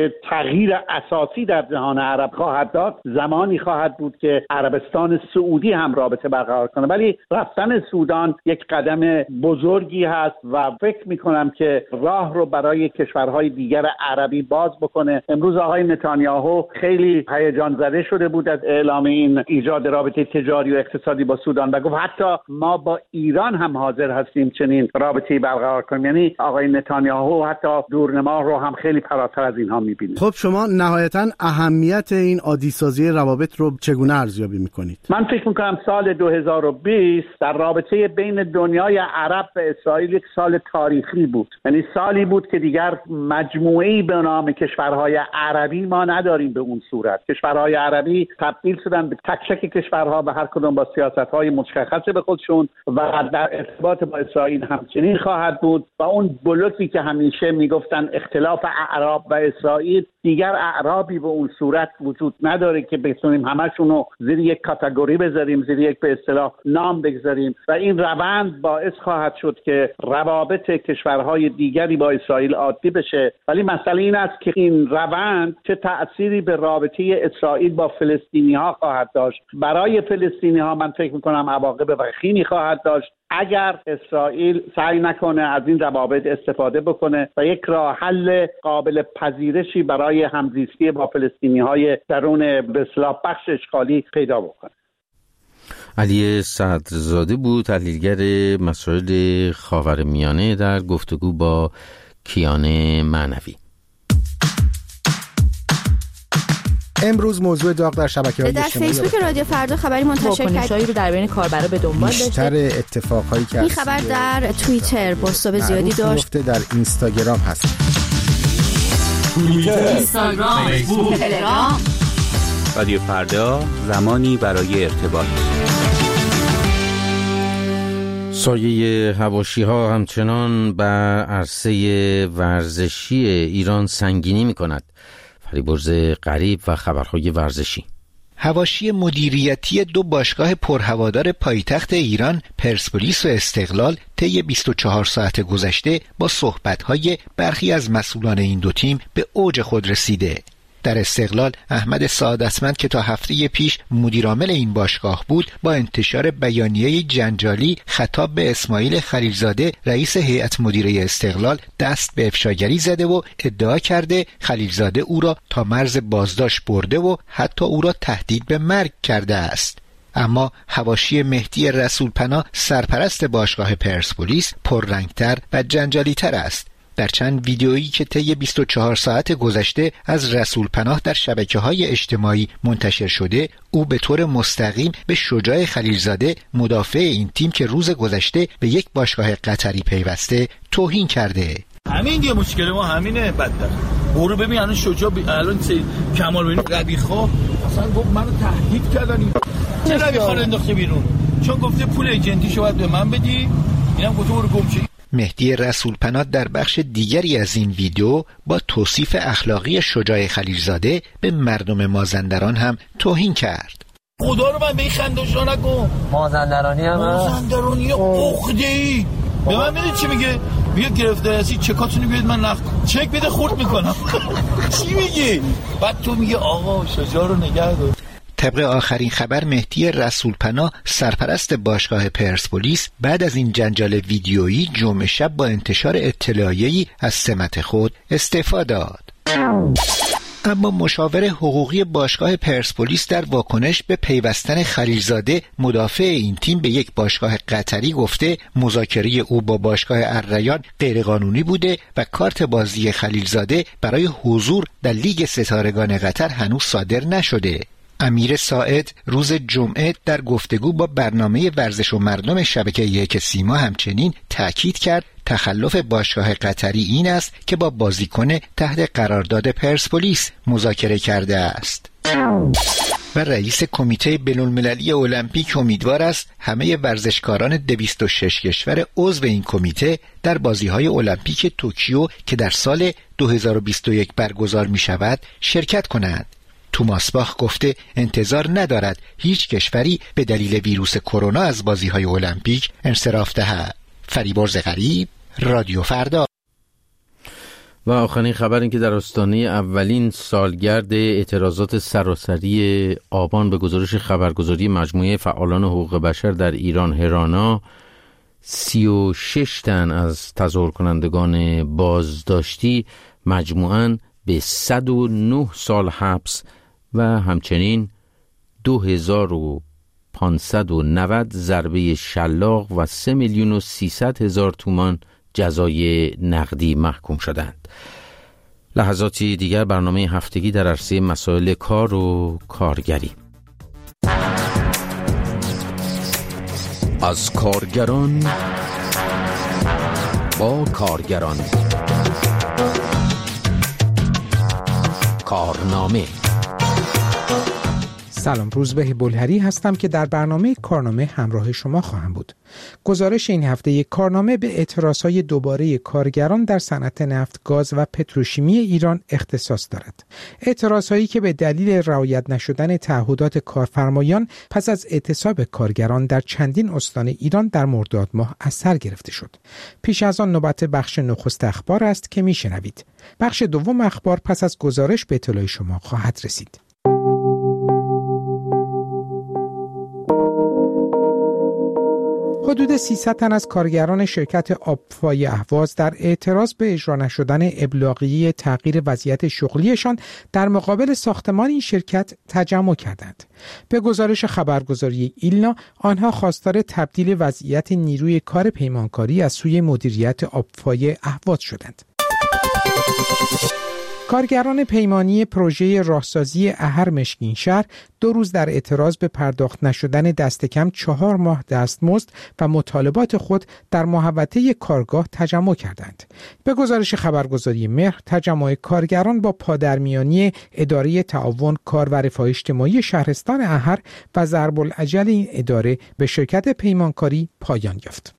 تغییر اساسی در جهان عرب خواهد داد، زمانی خواهد بود که عربستان سعودی هم رابطه برقرار کنه. ولی رفتن سودان یک قدم بزرگی هست و فکر میکنم که راه رو برای کشورهای دیگر عربی باز بکنه. امروز آقای نتانیاهو خیلی هیجان زده شده بود از اعلام این ایجاد رابطه تجاری و اقتصادی با سودان و گفت حتی ما با ایران هم حاضر هستیم چنین رابطه‌ای برقرار کنیم. یعنی آقای نتانیاهو حتی دورنمای رو هم خیلی فراتر از اینها می‌بینه. خب شما نهایتاً اهمیت این عادی‌سازی روابط رو چگونه ارزیابی می‌کنید؟ من فکر می‌کنم سال 2020 در رابطه بین دنیای عرب و اسرائیل یک سال تاریخی بود. یعنی سالی بود که دیگر مجموعه‌ای به نام کشورهای عربی ما نداریم به اون صورت. کشورهای عربی تبدیل شدن به تک تک کشورها و هر کدوم با سیاست‌های مشخص به خودشون و در ارتباط با اسرائیل همچنین خواهد بود و اون بلوکی که همیشه میگفتن اختلاف اعراب و اسرائیل، دیگر اعرابی به اون صورت وجود نداره که بتونیم همشون رو زیر یک کاتگوری بذاریم، زیر یک به اصطلاح نام بگذاریم و این روند باعث خواهد شد که روابط کشورهای دیگری با اسرائیل عادی بشه. ولی مسئله این است که این روند چه تأثیری به رابطه اسرائیل با فلسطینی‌ها خواهد داشت. برای فلسطینی‌ها من فکر می‌کنم عواقب وخیمی خواهد داشت اگر اسرائیل سعی نکنه از این روابط استفاده بکنه و یک راه حل قابل پذیرشی برای همزیستی با فلسطینی‌های درون به اصطلاح بخش اشغالی پیدا بکنه. علی صدرزاده بود، تحلیلگر مسائل خاورمیانه در گفتگو با کیان معنوی. امروز موضوع داغ در شبکه‌های اجتماعی در فیسبوک رادیو فردا خبری منتشر کرد رو در بین کاربرا به دنبال داشته. بیشتر اتفاقایی که این خبر در توییتر بازتاب زیادی داشت. در اینستاگرام هست. توییتر، اینستاگرام، فیسبوک، تلگرام. رادیو فردا، زمانی برای ارتباط. سایه حواشی‌ها همچنان بر عرصه ورزشی ایران سنگینی می‌کند. فریبرز غریب و خبرهای ورزشی. حواشی مدیریتی دو باشگاه پرهوادار پایتخت ایران، پرسپولیس و استقلال، طی 24 ساعت گذشته با صحبت‌های برخی از مسئولان این دو تیم به اوج خود رسیده. در استقلال، احمد سعادتمند که تا هفته پیش مدیرعامل این باشگاه بود، با انتشار بیانیه جنجالی خطاب به اسماعیل خلیلزاده رئیس هیئت مدیره استقلال دست به افشاگری زده و ادعا کرده خلیلزاده او را تا مرز بازداشت برده و حتی او را تهدید به مرگ کرده است. اما حواشی مهدی رسولپناه، سرپرست باشگاه پرسپولیس، پررنگتر و جنجالی‌تر است. در چند ویدیویی که طی 24 ساعت گذشته از رسولپناه در شبکه‌های اجتماعی منتشر شده، او به طور مستقیم به شجاع خلیلزاده، مدافع این تیم که روز گذشته به یک باشگاه قطری پیوسته، توهین کرده. همین دیگه مشکل ما همینه. بدبخت برو ببین الان شجاع الان کمال ببین ربیخا اصلا گفت منو تهدید کردن. چه ربیخا رو انداخته بیرون؟ چون گفته پول ایجنتیشو باید به من بدی. اینم گفته برو گم شو. مهدی رسولپناه در بخش دیگری از این ویدیو با توصیف اخلاقی شجاع خلیلزاده به مردم مازندران هم توهین کرد. خدا رو من به این خندوشا نکن. مازندرانی هم مازندرانی عقده‌ای. به من میدونی چی میگه؟ میگه گرفتاری هستی چکاتونی بیاد من نقد چک بده خورد میکنم. چی میگی؟ بعد تو میگه آقا شجاع رو نگه دار. طبق آخرین خبر، مهدی رسولپناه، سرپرست باشگاه پرسپولیس، بعد از این جنجال ویدیویی جمعه شب با انتشار اطلاعیه‌ای از سمت خود استعفا داد. اما مشاور حقوقی باشگاه پرسپولیس در واکنش به پیوستن خلیلزاده، مدافع این تیم، به یک باشگاه قطری گفته مذاکره او با باشگاه الریان غیرقانونی بوده و کارت بازی خلیلزاده برای حضور در لیگ ستارگان قطر هنوز صادر نشده. امیر ساعد روز جمعه در گفتگو با برنامه ورزش و مردم شبکه یک سیما همچنین تأکید کرد تخلف باشگاه قطری این است که با بازیکن تحت قرارداد پرسپولیس مذاکره کرده است. و رئیس کمیته بین‌المللی المپیک امیدوار است همه ورزشکاران 206 کشور عضو این کمیته در بازی‌های المپیک توکیو که در سال 2021 برگزار می‌شود شرکت کنند. توماس باخ گفته انتظار ندارد هیچ کشوری به دلیل ویروس کرونا از بازی‌های المپیک انصراف دهد. فریبرز غریب، رادیو فردا. و آخرین خبر این که در آستانه اولین سالگرد اعتراضات سراسری آبان به گزارش خبرگزاری مجموعه فعالان حقوق بشر در ایران هرانا 36 تن از تظاهر کنندگان بازداشتی مجموعاً به 109 سال حبس و همچنین 2590 ضربه شلاق و 3,300,000 تومان جزای نقدی محکوم شدند. لحظاتی دیگر برنامه هفتگی در عرصه مسائل کار و کارگری. از کارگران با کارگران، کارنامه. سلام، روزبه بلهری هستم که در برنامه کارنامه همراه شما خواهم بود. گزارش این هفته کارنامه به اعتراضهای دوباره کارگران در صنعت نفت، گاز و پتروشیمی ایران اختصاص دارد. اعتراضهایی که به دلیل رعایت نشدن تعهدات کارفرمایان پس از اعتصاب کارگران در چندین استان ایران در مرداد ماه از سر گرفته شد. پیش از آن نوبت بخش نخست اخبار است که میشنوید. بخش دوم اخبار پس از گزارش به اطلاع شما خواهد رسید. حدود 300 تن از کارگران شرکت آبفای اهواز در اعتراض به اجرا نشدن ابلاغیه تغییر وضعیت شغلیشان در مقابل ساختمان این شرکت تجمع کردند. به گزارش خبرگزاری ایلنا، آنها خواستار تبدیل وضعیت نیروی کار پیمانکاری از سوی مدیریت آبفای اهواز شدند. کارگران پیمانی پروژه راهسازی احر مشکین شهر 2 روز در اعتراض به پرداخت نشدن دست کم 4 ماه دستمزد و مطالبات خود در محوطه کارگاه تجمع کردند. به گزارش خبرگزاری مهر، تجمع کارگران با پادرمیانی اداره تعاون کار و رفاه اجتماعی شهرستان احر و ضرب الاجل این اداره به شرکت پیمانکاری پایان یافت.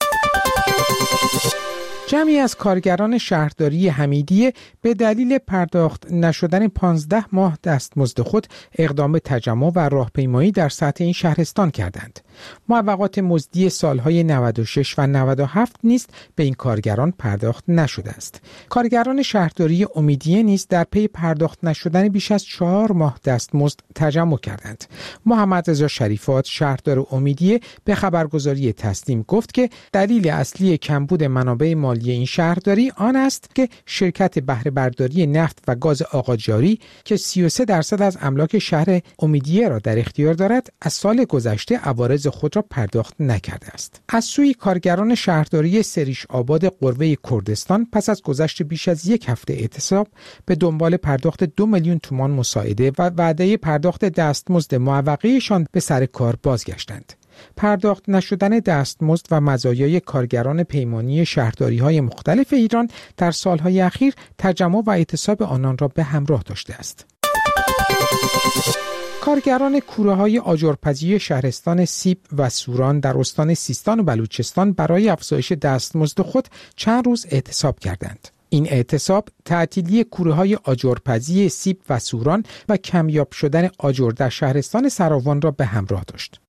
جمعی از کارگران شهرداری حمیدیه به دلیل پرداخت نشدن 15 ماه دستمزد خود اقدام به تجمع و راهپیمایی در سطح این شهرستان کردند. موقعات مزدی سالهای 96 و 97 نیز به این کارگران پرداخت نشده است. کارگران شهرداری امیدیه نیز در پی پرداخت نشدن بیش از 4 ماه دستمزد تجمع کردند. محمد رضا شریفات، شهردار امیدیه، به خبرگزاری تسنیم گفت که دلیل اصلی کمبود منابع مالی این شهرداری آن است که شرکت بهره برداری نفت و گاز آقاجاری که 33% از املاک شهر امیدیه را در اختیار دارد، از سال گذشته عوارض خود را پرداخت نکرده است. از سوی کارگران شهرداری سریش آباد قروه کردستان پس از گذشت بیش از 1 هفته اعتصاب به دنبال پرداخت 2 میلیون تومان مساعده و وعده پرداخت دستمزد معوقه‌شان به سر کار بازگشتند. پرداخت نشدن دستمزد و مزایای کارگران پیمانی شهرداری‌های مختلف ایران در سالهای اخیر تجمع و اعتصاب آنان را به همراه داشته است. کارگران کوره‌های آجرپزی شهرستان سیب و سوران در استان سیستان و بلوچستان برای افزایش دستمزد خود چند روز اعتصاب کردند. این اعتصاب تعطیلی کوره‌های آجرپزی سیب و سوران و کمیاب شدن آجر در شهرستان سراوان را به همراه داشت.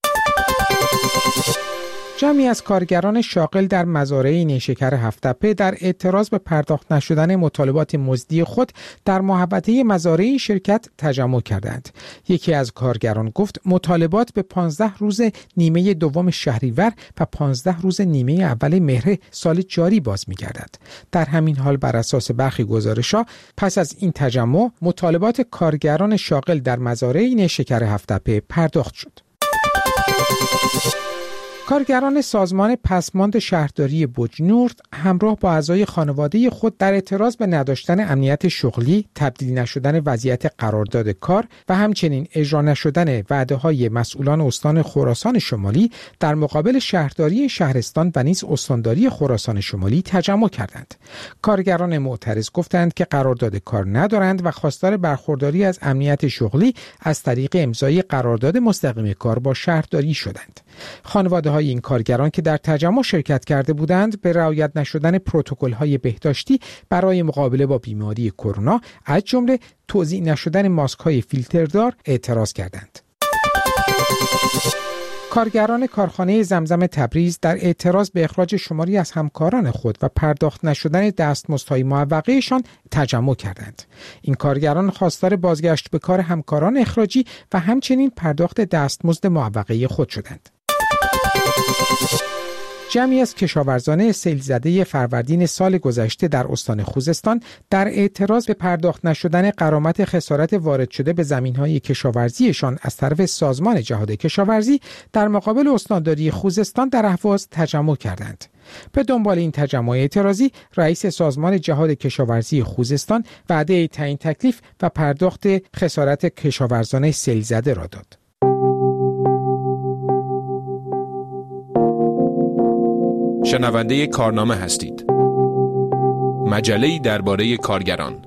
جمعی از کارگران شاغل در مزارع نیشکر هفت‌تپه در اعتراض به پرداخت نشدن مطالبات مزدی خود در محوطه مزارع این شرکت تجمع کردند. یکی از کارگران گفت مطالبات به 15 روز نیمه دوم شهریور و 15 روز نیمه اول مهر سال جاری باز می‌گردد. در همین حال بر اساس برخی گزارش‌ها پس از این تجمع مطالبات کارگران شاغل در مزارع نیشکر هفت‌تپه پرداخت شد. کارگران سازمان پسماند شهرداری بوجنورد همراه با اعضای خانواده خود در اعتراض به نداشتن امنیت شغلی، تبدیل نشدن وضعیت قرارداد کار و همچنین اجرا نشدن وعده‌های مسئولان استان خراسان شمالی در مقابل شهرداری شهرستان و نیز استانداری خراسان شمالی تجمع کردند. کارگران معترض گفتند که قرارداد کار ندارند و خواستار برخورداری از امنیت شغلی از طریق امضای قرارداد مستقیم کار با شهرداری شدند. خانواده‌های این کارگران که در تجمع شرکت کرده بودند به رعایت نشدن پروتکل‌های بهداشتی برای مقابله با بیماری کرونا از جمله توزیع نشدن ماسک‌های فیلتردار اعتراض کردند. کارگران کارخانه زمزم تبریز در اعتراض به اخراج شماری از همکاران خود و پرداخت نشدن دستمزدهای معوقه‌شان تجمع کردند. این کارگران خواستار بازگشت به کار همکاران اخراجی و همچنین پرداخت دستمزد معوقه خود شدند. جمعی از کشاورزان سیل‌زده فروردین سال گذشته در استان خوزستان در اعتراض به پرداخت نشدن غرامت خسارت وارد شده به زمین‌های کشاورزیشان از طرف سازمان جهاد کشاورزی در مقابل استانداری خوزستان در اهواز تجمع کردند. به دنبال این تجمع اعتراضی، رئیس سازمان جهاد کشاورزی خوزستان وعده تعیین تکلیف و پرداخت خسارت کشاورزان سیل‌زده را داد. شنونده کارنامه هستید. مجله‌ای درباره کارگران.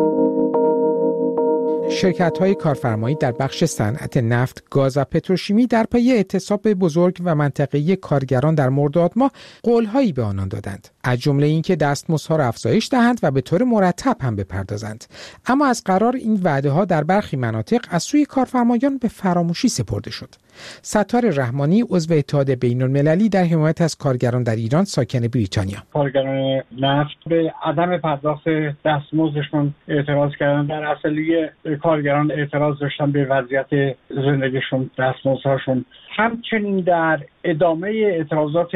شرکت‌های کارفرمایی در بخش صنعت نفت، گاز و پتروشیمی در پی اعتصاب بزرگ و منطقه‌ای کارگران در مرداد ماه قول‌هایی به آنان دادند، از جمله اینکه دستمزدها را افزایش دهند و به طور مرتب هم بپردازند. اما از قرار این وعده‌ها در برخی مناطق از سوی کارفرمایان به فراموشی سپرده شد. ستار رحمانی، عضو اتحاد بین‌المللی در حمایت از کارگران در ایران، ساکن بریتانیا: کارگران نفت به عدم پرداخت دستمزدشون اعتراض کردن. در اصلیه کارگران اعتراض داشتن به وضعیت زندگیشون، دستمزدهاشون. همچنین در ادامه اعتراضات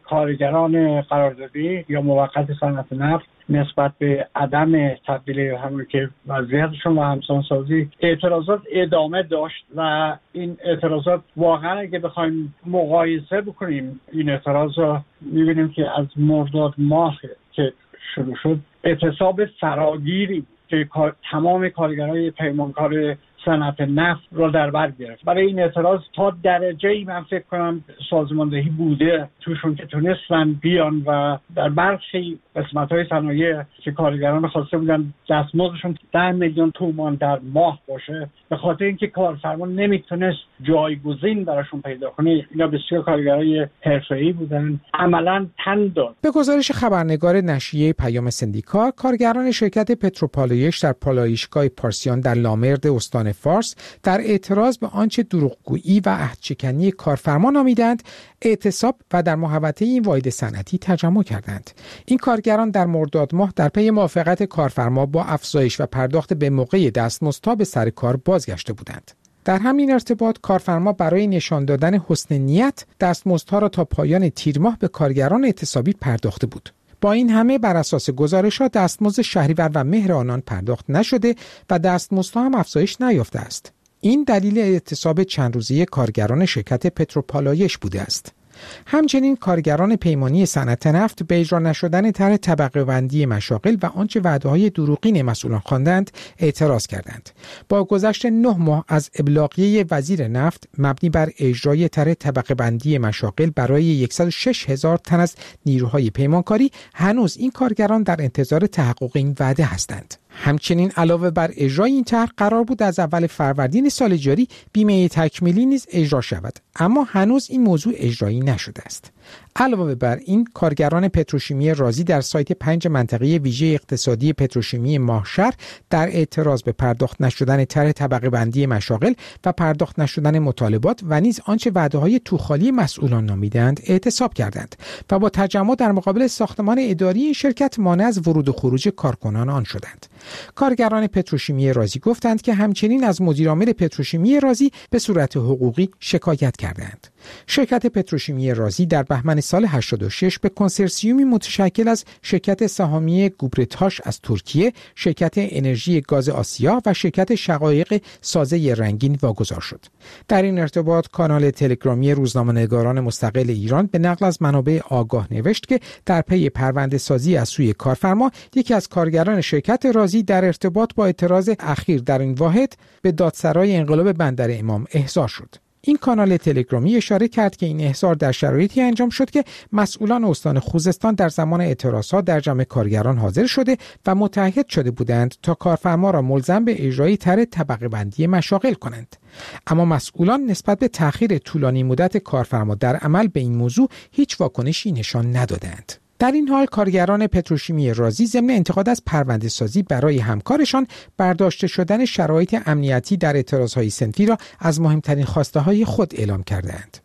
کارگران قراردادی یا موقت صنعت نفت نسبت به عدم تبدیل همون که وضعیتشون و همسانسازی، اعتراضات ادامه داشت و این اعتراضات واقعا اگه بخوایم مقایسه بکنیم این اعتراض رو میبینیم که از مرداد ماه که شروع شد اعتصاب فراگیری که تمام کارگرای پیمانکار صنعت نفت را در بر گرفت. برای این اعتراض تا درجه‌ای من فکر کنم سازماندهی بوده توشون که تونستن بیان و در برخی قسمت‌های صنایع که کارگران خواسته بودن دستمزدشون 10 میلیون تومان در ماه باشه، به خاطر اینکه کارفرما نمیتونست جایگزین براشون پیدا کنه، اینا بسیار کارگرای حرفه‌ای بودن، عملاً تن داد. به گزارش خبرنگار نشریه پیام سندیکا، کارگران شرکت پتروپالایش در پالایشگاه پارسیان در لامرد استان فارس در اعتراض به آنچه دروغگویی و عهدشکنی کارفرما نامیدند اعتصاب و در محوطه این واحد صنعتی تجمع کردند. این کارگران در مرداد ماه در پی موافقت کارفرما با افزایش و پرداخت به موقع دستمزدها به سر کار بازگشته بودند. در همین ارتباط کارفرما برای نشان دادن حسن نیت دستمزدها را تا پایان تیر ماه به کارگران اعتصابی پرداخته بود. با این همه بر اساس گزارش‌ها دستمزد شهریور و مهر آنان پرداخت نشده و دستمزدها هم افزایش نیافته است. این دلیل اعتصاب چند روزه کارگران شرکت پتروپالایش بوده است. همچنین کارگران پیمانی صنعت نفت به اجرا نشدن طرح طبقه بندی مشاغل و آنچه وعده‌های دروغین مسئولان خواندند اعتراض کردند. با گذشت 9 ماه از ابلاغیه وزیر نفت مبنی بر اجرای طرح طبقه بندی مشاغل برای 106,000 تن از نیروهای پیمانکاری، هنوز این کارگران در انتظار تحقق این وعده هستند. همچنین علاوه بر اجرای این طرح قرار بود از اول فروردین سال جاری بیمه تکمیلی نیز اجرا شود، اما هنوز این موضوع اجرایی نشده است. علاوه بر این کارگران پتروشیمی رازی در سایت 5 منطقه ویژه اقتصادی پتروشیمی ماهشهر در اعتراض به پرداخت نشدن طرح طبقه بندی مشاغل و پرداخت نشدن مطالبات و نیز آنچه وعده‌های توخالی مسئولان نامیدند اعتصاب کردند و با تجمع در مقابل ساختمان اداری این شرکت مانع از ورود و خروج کارکنان آن شدند. کارگران پتروشیمی رازی گفتند که همچنین از مدیرعامل پتروشیمی رازی به صورت حقوقی شکایت کردند. شرکت پتروشیمی رازی در بهمن سال 86 به کنسرسیومی متشکل از شرکت سهامی گوبرتاش از ترکیه، شرکت انرژی گاز آسیا و شرکت شقایق سازه رنگین واگذار شد. در این ارتباط کانال تلگرامی روزنامه‌نگاران مستقل ایران به نقل از منابع آگاه نوشت که در پی پرونده سازی از سوی کارفرما، یکی از کارگران شرکت رازی در ارتباط با اعتراض اخیر در این واحد به دادسرای انقلاب بندر امام احضار شد. این کانال تلگرامی اشاره کرد که این احضار در شرایطی انجام شد که مسئولان استان خوزستان در زمان اعتراضات در جمع کارگران حاضر شده و متعهد شده بودند تا کارفرما را ملزم به اجرای طرح طبقه بندی مشاغل کنند. اما مسئولان نسبت به تأخیر طولانی مدت کارفرما در عمل به این موضوع هیچ واکنشی نشان ندادند. در این حال کارگران پتروشیمی رازی ضمن انتقاد از پرونده سازی برای همکارشان برداشته شدن شرایط امنیتی در اعتراضهای صنفی را از مهمترین خواسته های خود اعلام کردند.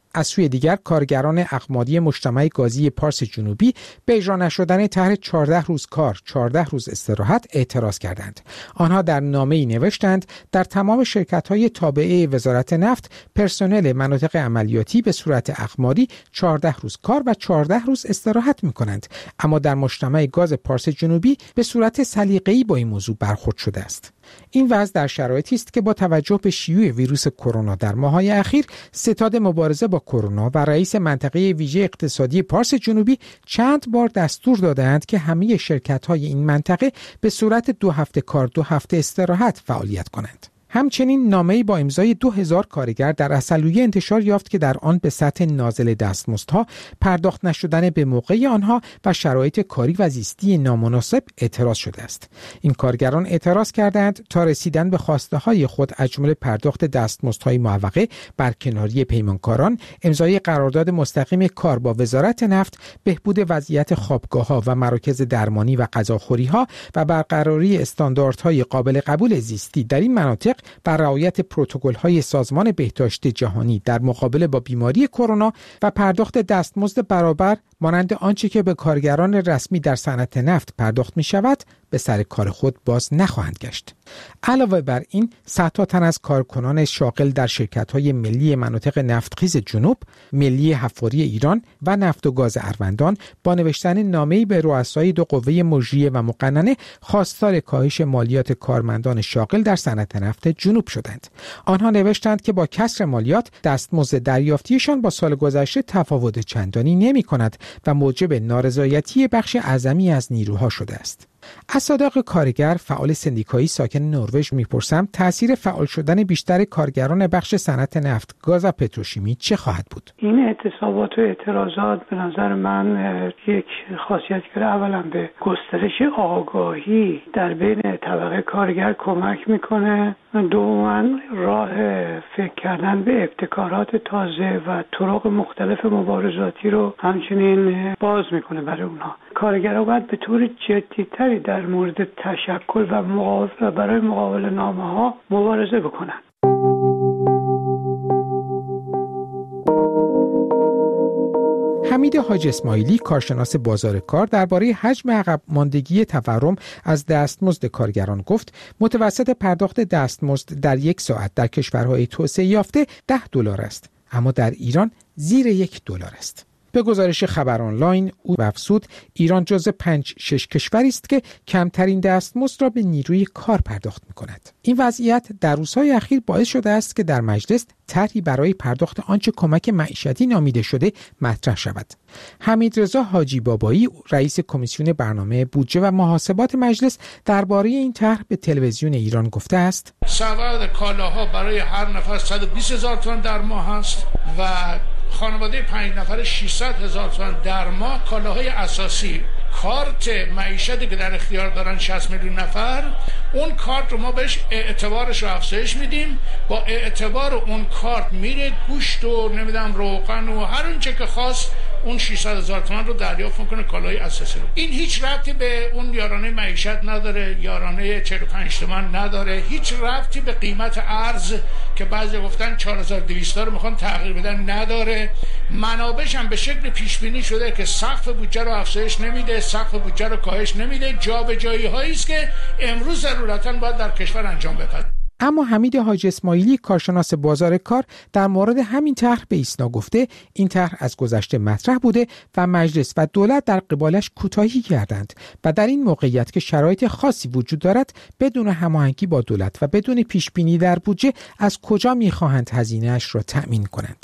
از سوی دیگر کارگران اقماری مجتمع گازی پارس جنوبی به اجرا نشدن طرح 14 روز کار 14 روز استراحت اعتراض کردند. آنها در نامه‌ای نوشتند در تمام شرکت‌های تابعه وزارت نفت پرسنل مناطق عملیاتی به صورت اقماری 14 روز کار و 14 روز استراحت می‌کنند، اما در مجتمع گاز پارس جنوبی به صورت سلیقه‌ای با این موضوع برخورد شده است. این وضع در شرایطی است که با توجه به شیوع ویروس کرونا در ماه‌های اخیر ستاد مبارزه با کرونا و رئیس منطقه ویژه اقتصادی پارس جنوبی چند بار دستور داده‌اند که همه شرکت‌های این منطقه به صورت 2 هفته کار 2 هفته استراحت فعالیت کنند. همچنین نامه‌ای با امضای 2000 کارگر در اصلویه انتشار یافت که در آن به سطح نازل دستمزدها، پرداخت نشدن به موقع آنها و شرایط کاری و زیستی نامناسب اعتراض شده است. این کارگران اعتراض کردند تا رسیدن به خواسته‌های خود از جمله پرداخت دستمزدهای معوقه، برکناری پیمانکاران، امضای قرارداد مستقیم کار با وزارت نفت، بهبود وضعیت خوابگاه‌ها و مراکز درمانی و غذاخوری‌ها و برقراری استانداردهای قابل قبول زیستی در این مناطق بر رعایت پروتکل‌های سازمان بهداشت جهانی در مقابله با بیماری کرونا و پرداخت دستمزد برابر مانند آنچه که به کارگران رسمی در صنعت نفت پرداخت می‌شود به سر کار خود باز نخواهند گشت. علاوه بر این، صدها تن از کارکنان شاغل در شرکت‌های ملی مناطق نفتخیز جنوب، ملی حفاری ایران و نفت و گاز اروندان با نوشتن نامه‌ای به رؤسای 2 قوه مجریه و مقننه خواستار کاهش مالیات کارمندان شاغل در صنعت نفت جنوب شدند. آنها نوشتند که با کسر مالیات دستمزد دریافتیشان با سال گذشته تفاوت چندانی نمی‌کند و موجب نارضایتی بخش اعظمی از نیروها شده است. از صادق کارگر، فعال سندیکایی ساکن نروژ میپرسم تأثیر فعال شدن بیشتر کارگران بخش صنعت نفت، گاز و پتروشیمی چه خواهد بود؟ این اعتصابات و اعتراضات به نظر من یک خاصیت که اولا به گسترش آگاهی در بین طبقه کارگر کمک میکنه، دوما راه فکر کردن به ابتکارات تازه و طرق مختلف مبارزاتی رو همچنین باز میکنه برای اونها. کارگرها باید به طور جدی‌تری در مورد تشکل و برای مقابله نامه‌ها مبارزه بکنن. حمید حاج اسماعیلی، کارشناس بازار کار، درباره حجم عقب ماندگی تورم از دستمزد کارگران گفت متوسط پرداخت دستمزد در 1 ساعت در کشورهای توسعه یافته $10 است، اما در ایران زیر $1 است. به گزارش خبر آنلاین او افزود ایران جزو 5-6 کشوری است که کمترین دستمزد را به نیروی کار پرداخت می‌کند. این وضعیت در روزهای اخیر باعث شده است که در مجلس طرحی برای پرداخت آنچه کمک معیشتی نامیده شده مطرح شود. حمیدرضا حاجی بابایی، رئیس کمیسیون برنامه بودجه و محاسبات مجلس، درباره این طرح به تلویزیون ایران گفته است: سبد کالاها برای هر نفر 120,000 تومان در ماه است و خانواده 5 نفره 600,000 تومان در ماه. کالاهای اساسی، کارت معیشتی که در اختیار دارن 60 میلیون نفر، اون کارت رو ما بهش اعتبارش رو افزایش میدیم. با اعتبار اون کارت میره گوشت و نمیدونم روغن و هر اون چه که خواست اون 600,000 تومان رو دریافت میکنه کالای اساسی رو. این هیچ ربطی به اون یارانه معیشت نداره، یارانه 45 تومان نداره، هیچ ربطی به قیمت ارز که بعضی گفتن 4200 رو میخوان تغییر بدن نداره. منابعش هم به شکل پیش بینی شده که سقف بودجه رو افزایش نمیده، سقف بودجه رو کاهش نمیده. جابجایی هایی است که امروز ضرورتاً باید در کشور انجام بپذیرد. اما حمید حاج اسماعیلی، کارشناس بازار کار، در مورد همین طرح به ایسنا گفته این طرح از گذشته مطرح بوده و مجلس و دولت در قبالش کوتاهی کردند و در این موقعیت که شرایط خاصی وجود دارد بدون هماهنگی با دولت و بدون پیش بینی در بودجه از کجا می‌خواهند هزینه‌اش را تأمین کنند؟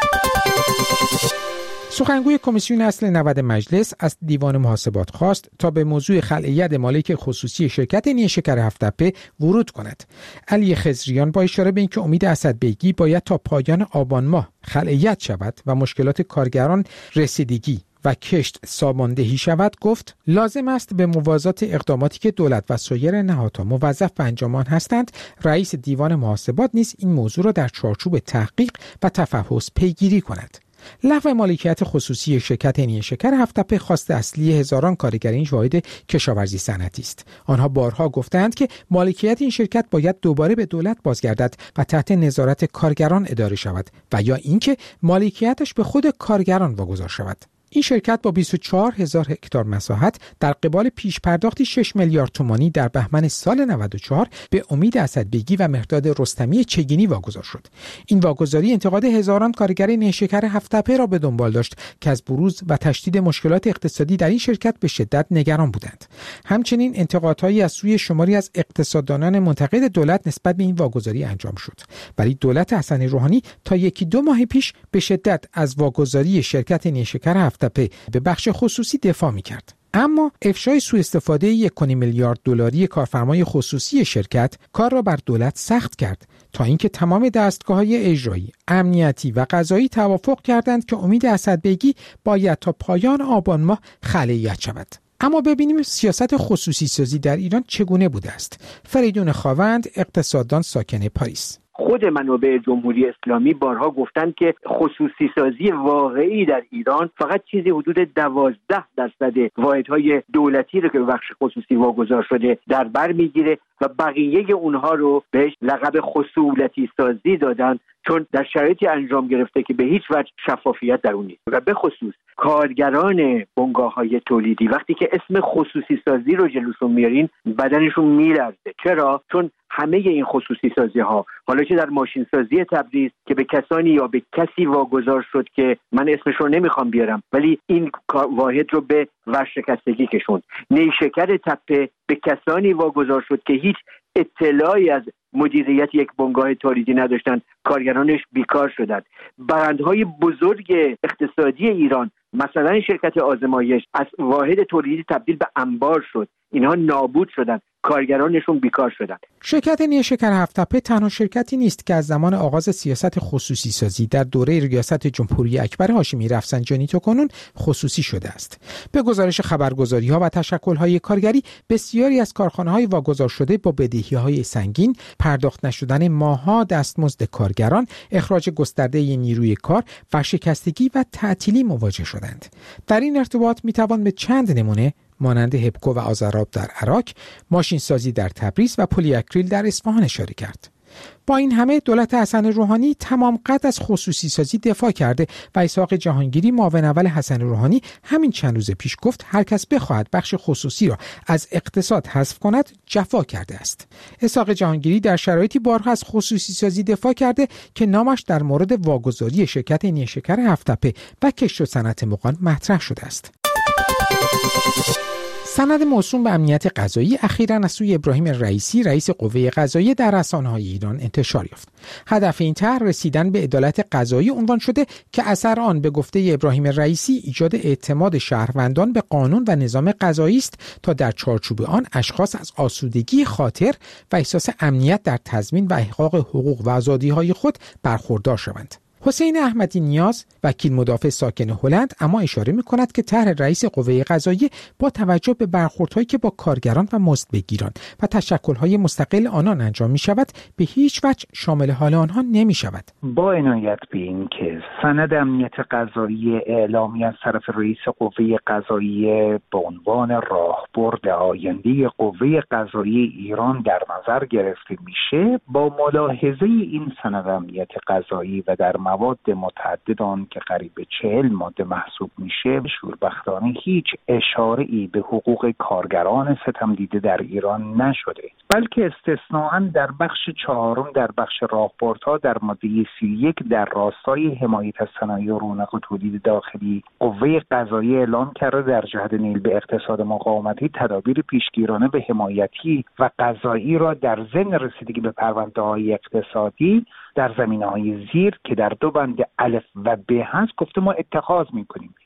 سخنگوی کمیسیون اصل 90 مجلس از دیوان محاسبات خواست تا به موضوع خلع ید مالک خصوصی شرکت نیشکر هفت‌تپه ورود کند. علی خضریان با اشاره به اینکه امید اسدبیگی باید تا پایان آبان ماه خلع ید شود و مشکلات کارگران رسیدگی و کشت ساماندهی شود گفت لازم است به موازات اقداماتی که دولت و سایر نهادها موظف به انجام هستند رئیس دیوان محاسبات نیز این موضوع را در چارچوب تحقیق و تفحص پیگیری کند. لغو مالکیت خصوصی شرکت نیشکر هفت‌تپه خواست اصلی هزاران کارگر این واحد کشاورزی صنعتی است. آنها بارها گفتند که مالکیت این شرکت باید دوباره به دولت بازگردد و تحت نظارت کارگران اداره شود و یا اینکه مالکیتش به خود کارگران واگذار شود. این شرکت با 24,000 هکتار مساحت در قبال پیش پرداختی 6 میلیارد تومانی در بهمن سال 94 به امید اسدبیگی و مهرداد رستمی چگینی واگذار شد. این واگذاری انتقاد هزاران کارگر نیشکر هفت‌تپه را به دنبال داشت که از بروز و تشدید مشکلات اقتصادی در این شرکت به شدت نگران بودند. همچنین انتقادهایی از سوی شماری از اقتصاددانان منتقد دولت نسبت به این واگذاری انجام شد. ولی دولت حسن روحانی تا 1-2 ماه پیش به شدت از واگذاری شرکت نیشکر هفت‌تپه به بخش خصوصی دفاع می‌کرد. اما افشای سوء استفاده 1.5 میلیارد دلاری کارفرمای خصوصی شرکت کار را بر دولت سخت کرد تا اینکه تمام دستگاه‌های اجرایی، امنیتی و قضایی توافق کردند که امید اسدبیگی باید تا پایان آبان ماه خلیعت شود. اما ببینیم سیاست خصوصی سازی در ایران چگونه بوده است. فریدون خاوند، اقتصاددان ساکن پاریس: خود منابع جمهوری اسلامی بارها گفتند که خصوصی سازی واقعی در ایران فقط چیزی حدود 12% واحدهای دولتی رو که به بخش خصوصی واگذار شده در بر میگیره و بقیه اونها رو بهش لقب خصولتی سازی دادن، چون در شرایطی انجام گرفته که به هیچ وجه شفافیت در اون نیست. و به خصوص کارگران بنگاه‌های تولیدی وقتی که اسم خصوصی سازی رو جلوشون میارین بدنشون میلرزه. چرا؟ چون همه این خصوصی سازی ها، حالا چه در ماشین سازی تبریز که به کسانی یا به کسی واگذار شد که من اسمش رو نمیخوام بیارم، ولی این واحد رو به ورشکستگی کشوند. نیشکر تپه به کسانی واگذار شد که هیچ اطلاعی از مدیریت یک بنگاه تولیدی نداشتن، کارگرانش بیکار شدند. برندهای بزرگ اقتصادی ایران، مثلا شرکت آزمایش، از واحد تولیدی تبدیل به انبار شد. اینها نابود شدن، کارگرانشون بیکار شدن. شرکت نیشکر هفت‌تپه تنها شرکتی نیست که از زمان آغاز سیاست خصوصی سازی در دوره ریاست جمهوری اکبر هاشمی رفسنجانی تا کنون خصوصی شده است. به گزارش خبرگزاری‌ها و تشکل‌های کارگری، بسیاری از کارخانه‌های واگذار شده با بدهی‌های سنگین، پرداخت نشدن ماه‌ها دستمزد کارگران، اخراج گسترده نیروی کار و شکستگی و تعطیلی مواجه شدند. در این ارتباط می‌توان به چند نمونه مانند هپکو و آذراب در عراق، ماشین سازی در تبریز و پلی اکریل در اصفهان اشاره کرد. با این همه دولت حسن روحانی تمام قد از خصوصی سازی دفاع کرده و اسحاق جهانگیری معاون اول حسن روحانی همین چند روز پیش گفت هر کس بخواهد بخش خصوصی را از اقتصاد حذف کند جفا کرده است. اسحاق جهانگیری در شرایطی بارها از خصوصی سازی دفاع کرده که نامش در مورد واگذاری شرکت نیشکر هفت‌تپه و کشت و صنعت مغان مطرح شده است. سند موسوم به امنیت غذایی اخیراً از سوی ابراهیم رئیسی، رئیس قوه قضاییه، در رسانه‌های ایران انتشار یافت. هدف این طرح رسیدن به عدالت غذایی عنوان شده که اثر آن به گفته ابراهیم رئیسی ایجاد اعتماد شهروندان به قانون و نظام غذایی است تا در چارچوب آن اشخاص از آسودگی خاطر و احساس امنیت در تضمین و احقاق حقوق و آزادی‌های خود برخوردار شوند. حسین احمدی نیاز، وکیل مدافع ساکن هلند، اما اشاره می‌کند که طرح رئیس قوه قضاییه با توجه به برخوردهایی که با کارگران و مزدبگیران و تشکل‌های مستقل آنان انجام می‌شود به هیچ وجه شامل حال آنها نمی‌شود. با عنایت به این که سند امنیت غذایی اعلامی از طرف رئیس قوه قضاییه به عنوان راهبرد آینده قوه قضایی ایران در نظر گرفته میشه، با ملاحظه این سند امنیت غذایی و در مواد متعدد آن که قریب 40 ماده محسوب میشه، شوربختانه هیچ اشاره‌ای به حقوق کارگران ستم دیده در ایران نشده، بلکه استثناءً در بخش 4 در بخش راهبردها در ماده 31 در راستای حمایت از صنایع رونق و تولید داخلی، قوه قضاییه اعلام کرده در جهت نیل به اقتصاد مقاومتی تدابیر پیشگیرانه به حمایتی و قضایی را در ضمن رسیدگی به پرونده‌های اقتصادی در زمینه‌های زیر که در 2 بند الف و ب هست گفته ما اتخاذ می‌کنیم.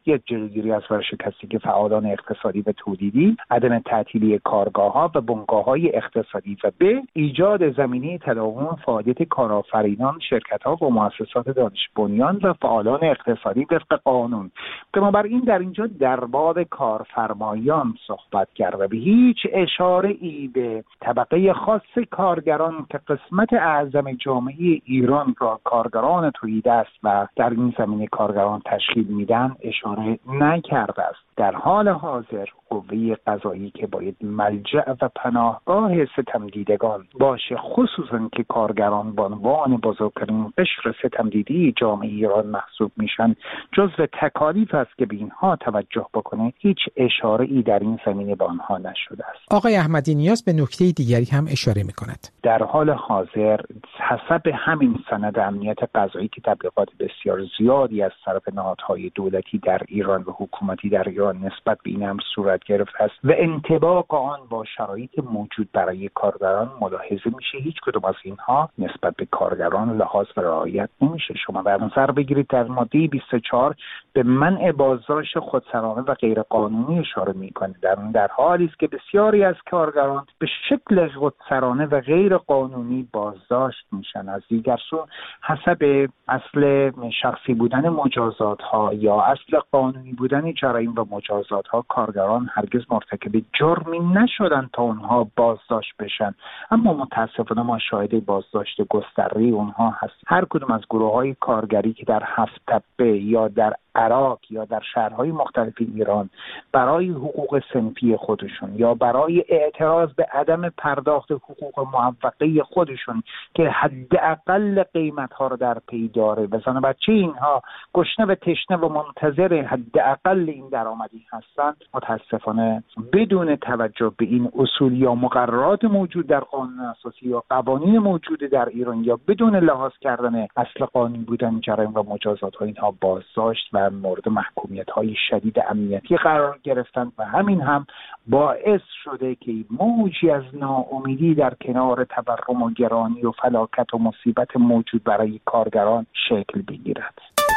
یک جلوگیری از ورشکستگی فعالان اقتصادی و تولیدی، عدم تعطیلی کارگاه‌ها و بنگاه‌های اقتصادی و ب ایجاد زمینه تداوم فعالیت کارآفرینان، شرکت‌ها و مؤسسات دانش بنیان و فعالان اقتصادی وفق قانون. بنابراین در اینجا در باب کارفرمایان صحبت کرد و به هیچ اشاره‌ای به طبقه خاص کارگران که قسمت اعظم جامعه ایران را کارگران تولید است و در این زمینه کارگران تشکیل میدن اشاره نکرده است. در حال حاضر قوه قضایی که باید ملجأ و پناهگاه ستمدیدگان باشه، خصوصا که کارگران به عنوان بزرگترین قشر ستمدیدی جامعه ایران محسوب میشن، جزو تکالیف است که به اینها توجه بکنه. هیچ اشاره‌ای در این زمینه به آنها نشده است. آقای احمدی نیاز به نکته دیگری هم اشاره می‌کند. در حال حاضر حسب همین سند امنیت قضایی که تبلیغات بسیار زیادی از طرف نهادهای دولتی در ایران و حکومتی در ایران نسبت به این امر صورت گرفته است و انطباق آن با شرایط موجود برای کارگران ملاحظه میشه، هیچ کدوم از اینها نسبت به کارگران لحاظ و رعایت نمیشه. شما در نظر بگیرید در ماده 24 به منع بازداشت خودسرانه و غیر قانونی اشاره میکنه، در حالی است که بسیاری از کارگران به شکل خودسرانه و غیر قانونی بازداشت میشن. از دیگر سو حسب اصل شخصی بودن مجازات ها یا اصل قانونی بودن جرایم و مجازات ها، کارگران هرگز مرتکب جرمی نشدن تا اونها بازداشت بشن، اما متاسفانه ما شاهد بازداشت گستره اونها هست. هر کدوم از گروه های کارگری که در هفت‌تپه یا در عراق یا در شهرهای مختلف ایران برای حقوق صنفی خودشون یا برای اعتراض به عدم پرداخت حقوق موفقه خودشون که حداقل قیمت‌ها رو در پی داره و زن و بچه اینها گشنه و تشنه و منتظر حداقل این درآمدی هستن، متاسفانه بدون توجه به این اصول یا مقررات موجود در قانون اساسی یا قوانین موجود در ایران یا بدون لحاظ کردن اصل قانونی بودن جرایم و مجازات ها، اینها بازداشت و مورد محکومیت‌های شدید امنیتی قرار گرفتن و همین هم باعث شده که موجی از ناامیدی در کنار تورم و گرانی و فلاکت و مصیبت موجود برای کارگران شکل بگیرد.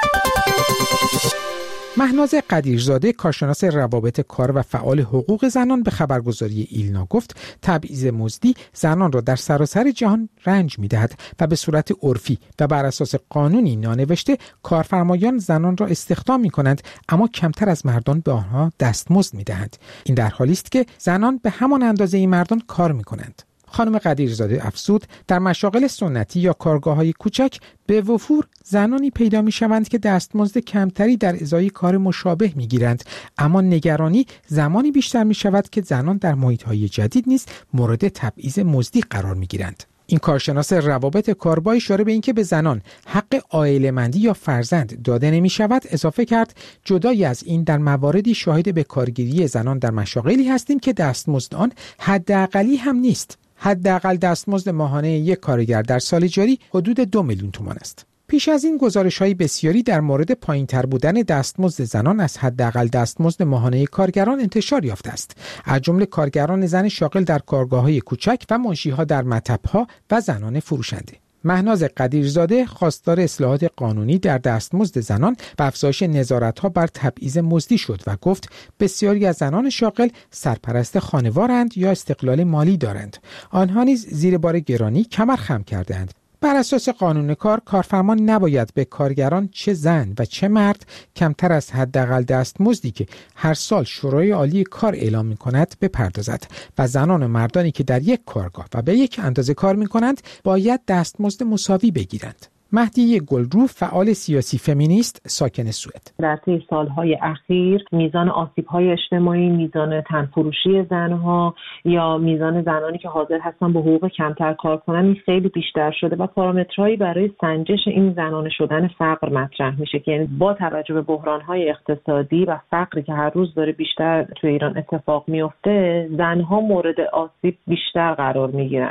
مهناز قدیرزاده، کارشناس روابط کار و فعال حقوق زنان، به خبرگزاری ایلنا گفت تبعیض مزدی زنان را در سراسر جهان رنج می‌دهد و به صورت عرفی و بر اساس قانونی نانوشته کارفرمایان زنان را استخدام می‌کنند، اما کمتر از مردان به آنها دستمزد می‌دهند. این در حالی است که زنان به همان اندازه مردان کار می‌کنند. خانم قدیرزاده افزود در مشاغل سنتی یا کارگاه‌های کوچک به وفور زنانی پیدا می‌شوند که دستمزد کمتری در ازای کار مشابه می‌گیرند، اما نگرانی زمانی بیشتر می‌شود که زنان در محیط‌های جدید نیز مورد تبعیض مزدی قرار می‌گیرند. این کارشناس روابط کار با اشاره به اینکه به زنان حق عائله‌مندی یا فرزند داده نمی‌شود اضافه کرد جدای از این در مواردی شاهد به کارگیری زنان در مشاغلی هستیم که دستمزد آن حداقلی هم نیست. حداقل دستمزد ماهانه یک کارگر در سال جاری حدود 2 میلیون تومان است. پیش از این گزارش‌های بسیاری در مورد پایین‌تر بودن دستمزد زنان از حداقل دستمزد ماهانه کارگران انتشار یافته است، از جمله کارگران زن شاغل در کارگاه‌های کوچک و منشی‌ها در مطب‌ها و زنان فروشنده. مهناز قدیرزاده خواستار اصلاحات قانونی در دستمزد زنان و افزایش نظارت‌ها بر تبعیض مزدی شد و گفت بسیاری از زنان شاغل سرپرست خانوارند یا استقلال مالی دارند. آنها نیز زیر بار گرانی کمر خم کردند. بر اساس قانون کار، کارفرما نباید به کارگران چه زن و چه مرد کمتر از حداقل دستمزدی که هر سال شورای عالی کار اعلام می‌کند بپردازد و زنان و مردانی که در یک کارگاه و به یک اندازه کار می‌کنند باید دستمزد مساوی بگیرند. مهدیه گلرو، فعال سیاسی فمینیست ساکن سوئد: در طی سالهای اخیر میزان آسیب‌های اجتماعی، میزان تنفروشی زنها یا میزان زنانی که حاضر هستن با حقوق کمتر کار کنن این خیلی بیشتر شده و پارامترهایی برای سنجش این زنانه شدن فقر مطرح میشه که با توجه به بحران‌های اقتصادی و فقری که هر روز داره بیشتر تو ایران اتفاق میفته، زنها مورد آسیب بیشتر قرار میگیرن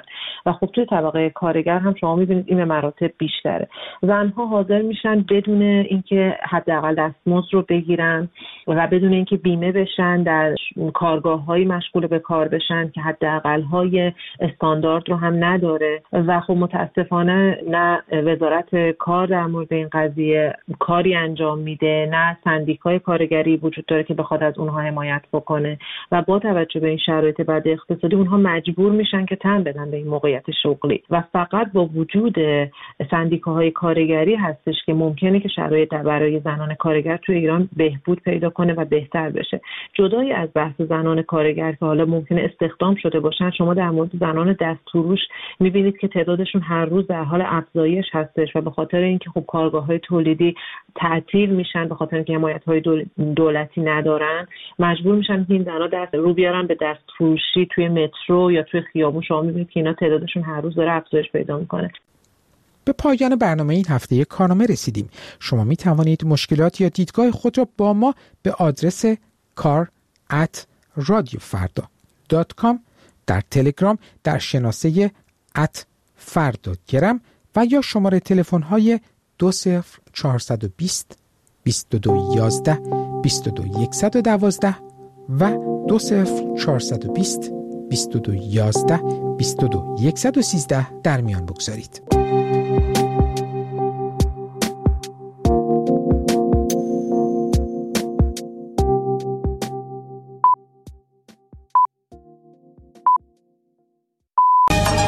و خب توی طبقه کارگر هم شما می‌بینید این به مراتب بیشتره. زنها حاضر میشن بدون اینکه حداقل دستمزد رو بگیرن و بدون اینکه بیمه بشن در کارگاه‌های مشغول به کار بشن که حداقل‌های استاندارد رو هم نداره و خب متاسفانه نه وزارت کار در مورد این قضیه کاری انجام میده، نه سندیکای کارگری وجود داره که بخواد از اونها حمایت بکنه و با توجه به این شرایط بد اقتصادی اونها مجبور میشن که تن بدن به این موقعیت شغلی و فقط با وجود سندیکاهای کارگری هستش که ممکنه که شرایط برای زنان کارگر توی ایران بهبود پیدا کنه و بهتر بشه. جدای از بحث زنان کارگر که حالا ممکنه استخدام شده باشن، شما در مورد زنان دستفروش میبینید که تعدادشون هر روز در حال افزایش هستش و به خاطر اینکه خب کارگاه‌های تولیدی تعطیل میشن، به خاطر اینکه حمایت‌های دولتی ندارن، مجبور میشن که این زنا دست رو بیارن به دستفروشی توی مترو یا توی خیابون. شما میبینید که اینا تعدادشون هر روز داره افزایش پیدا میکنه. به پایان برنامه این هفته کارنامه رسیدیم. شما می توانید مشکلات یا دیدگاه خود را با ما به آدرس kar@radiofarda.com در تلگرام در شناسه @fardagram و یا شماره تلفن های 20420 2211 22112 و 20420 2211 22113 در میان بگذارید.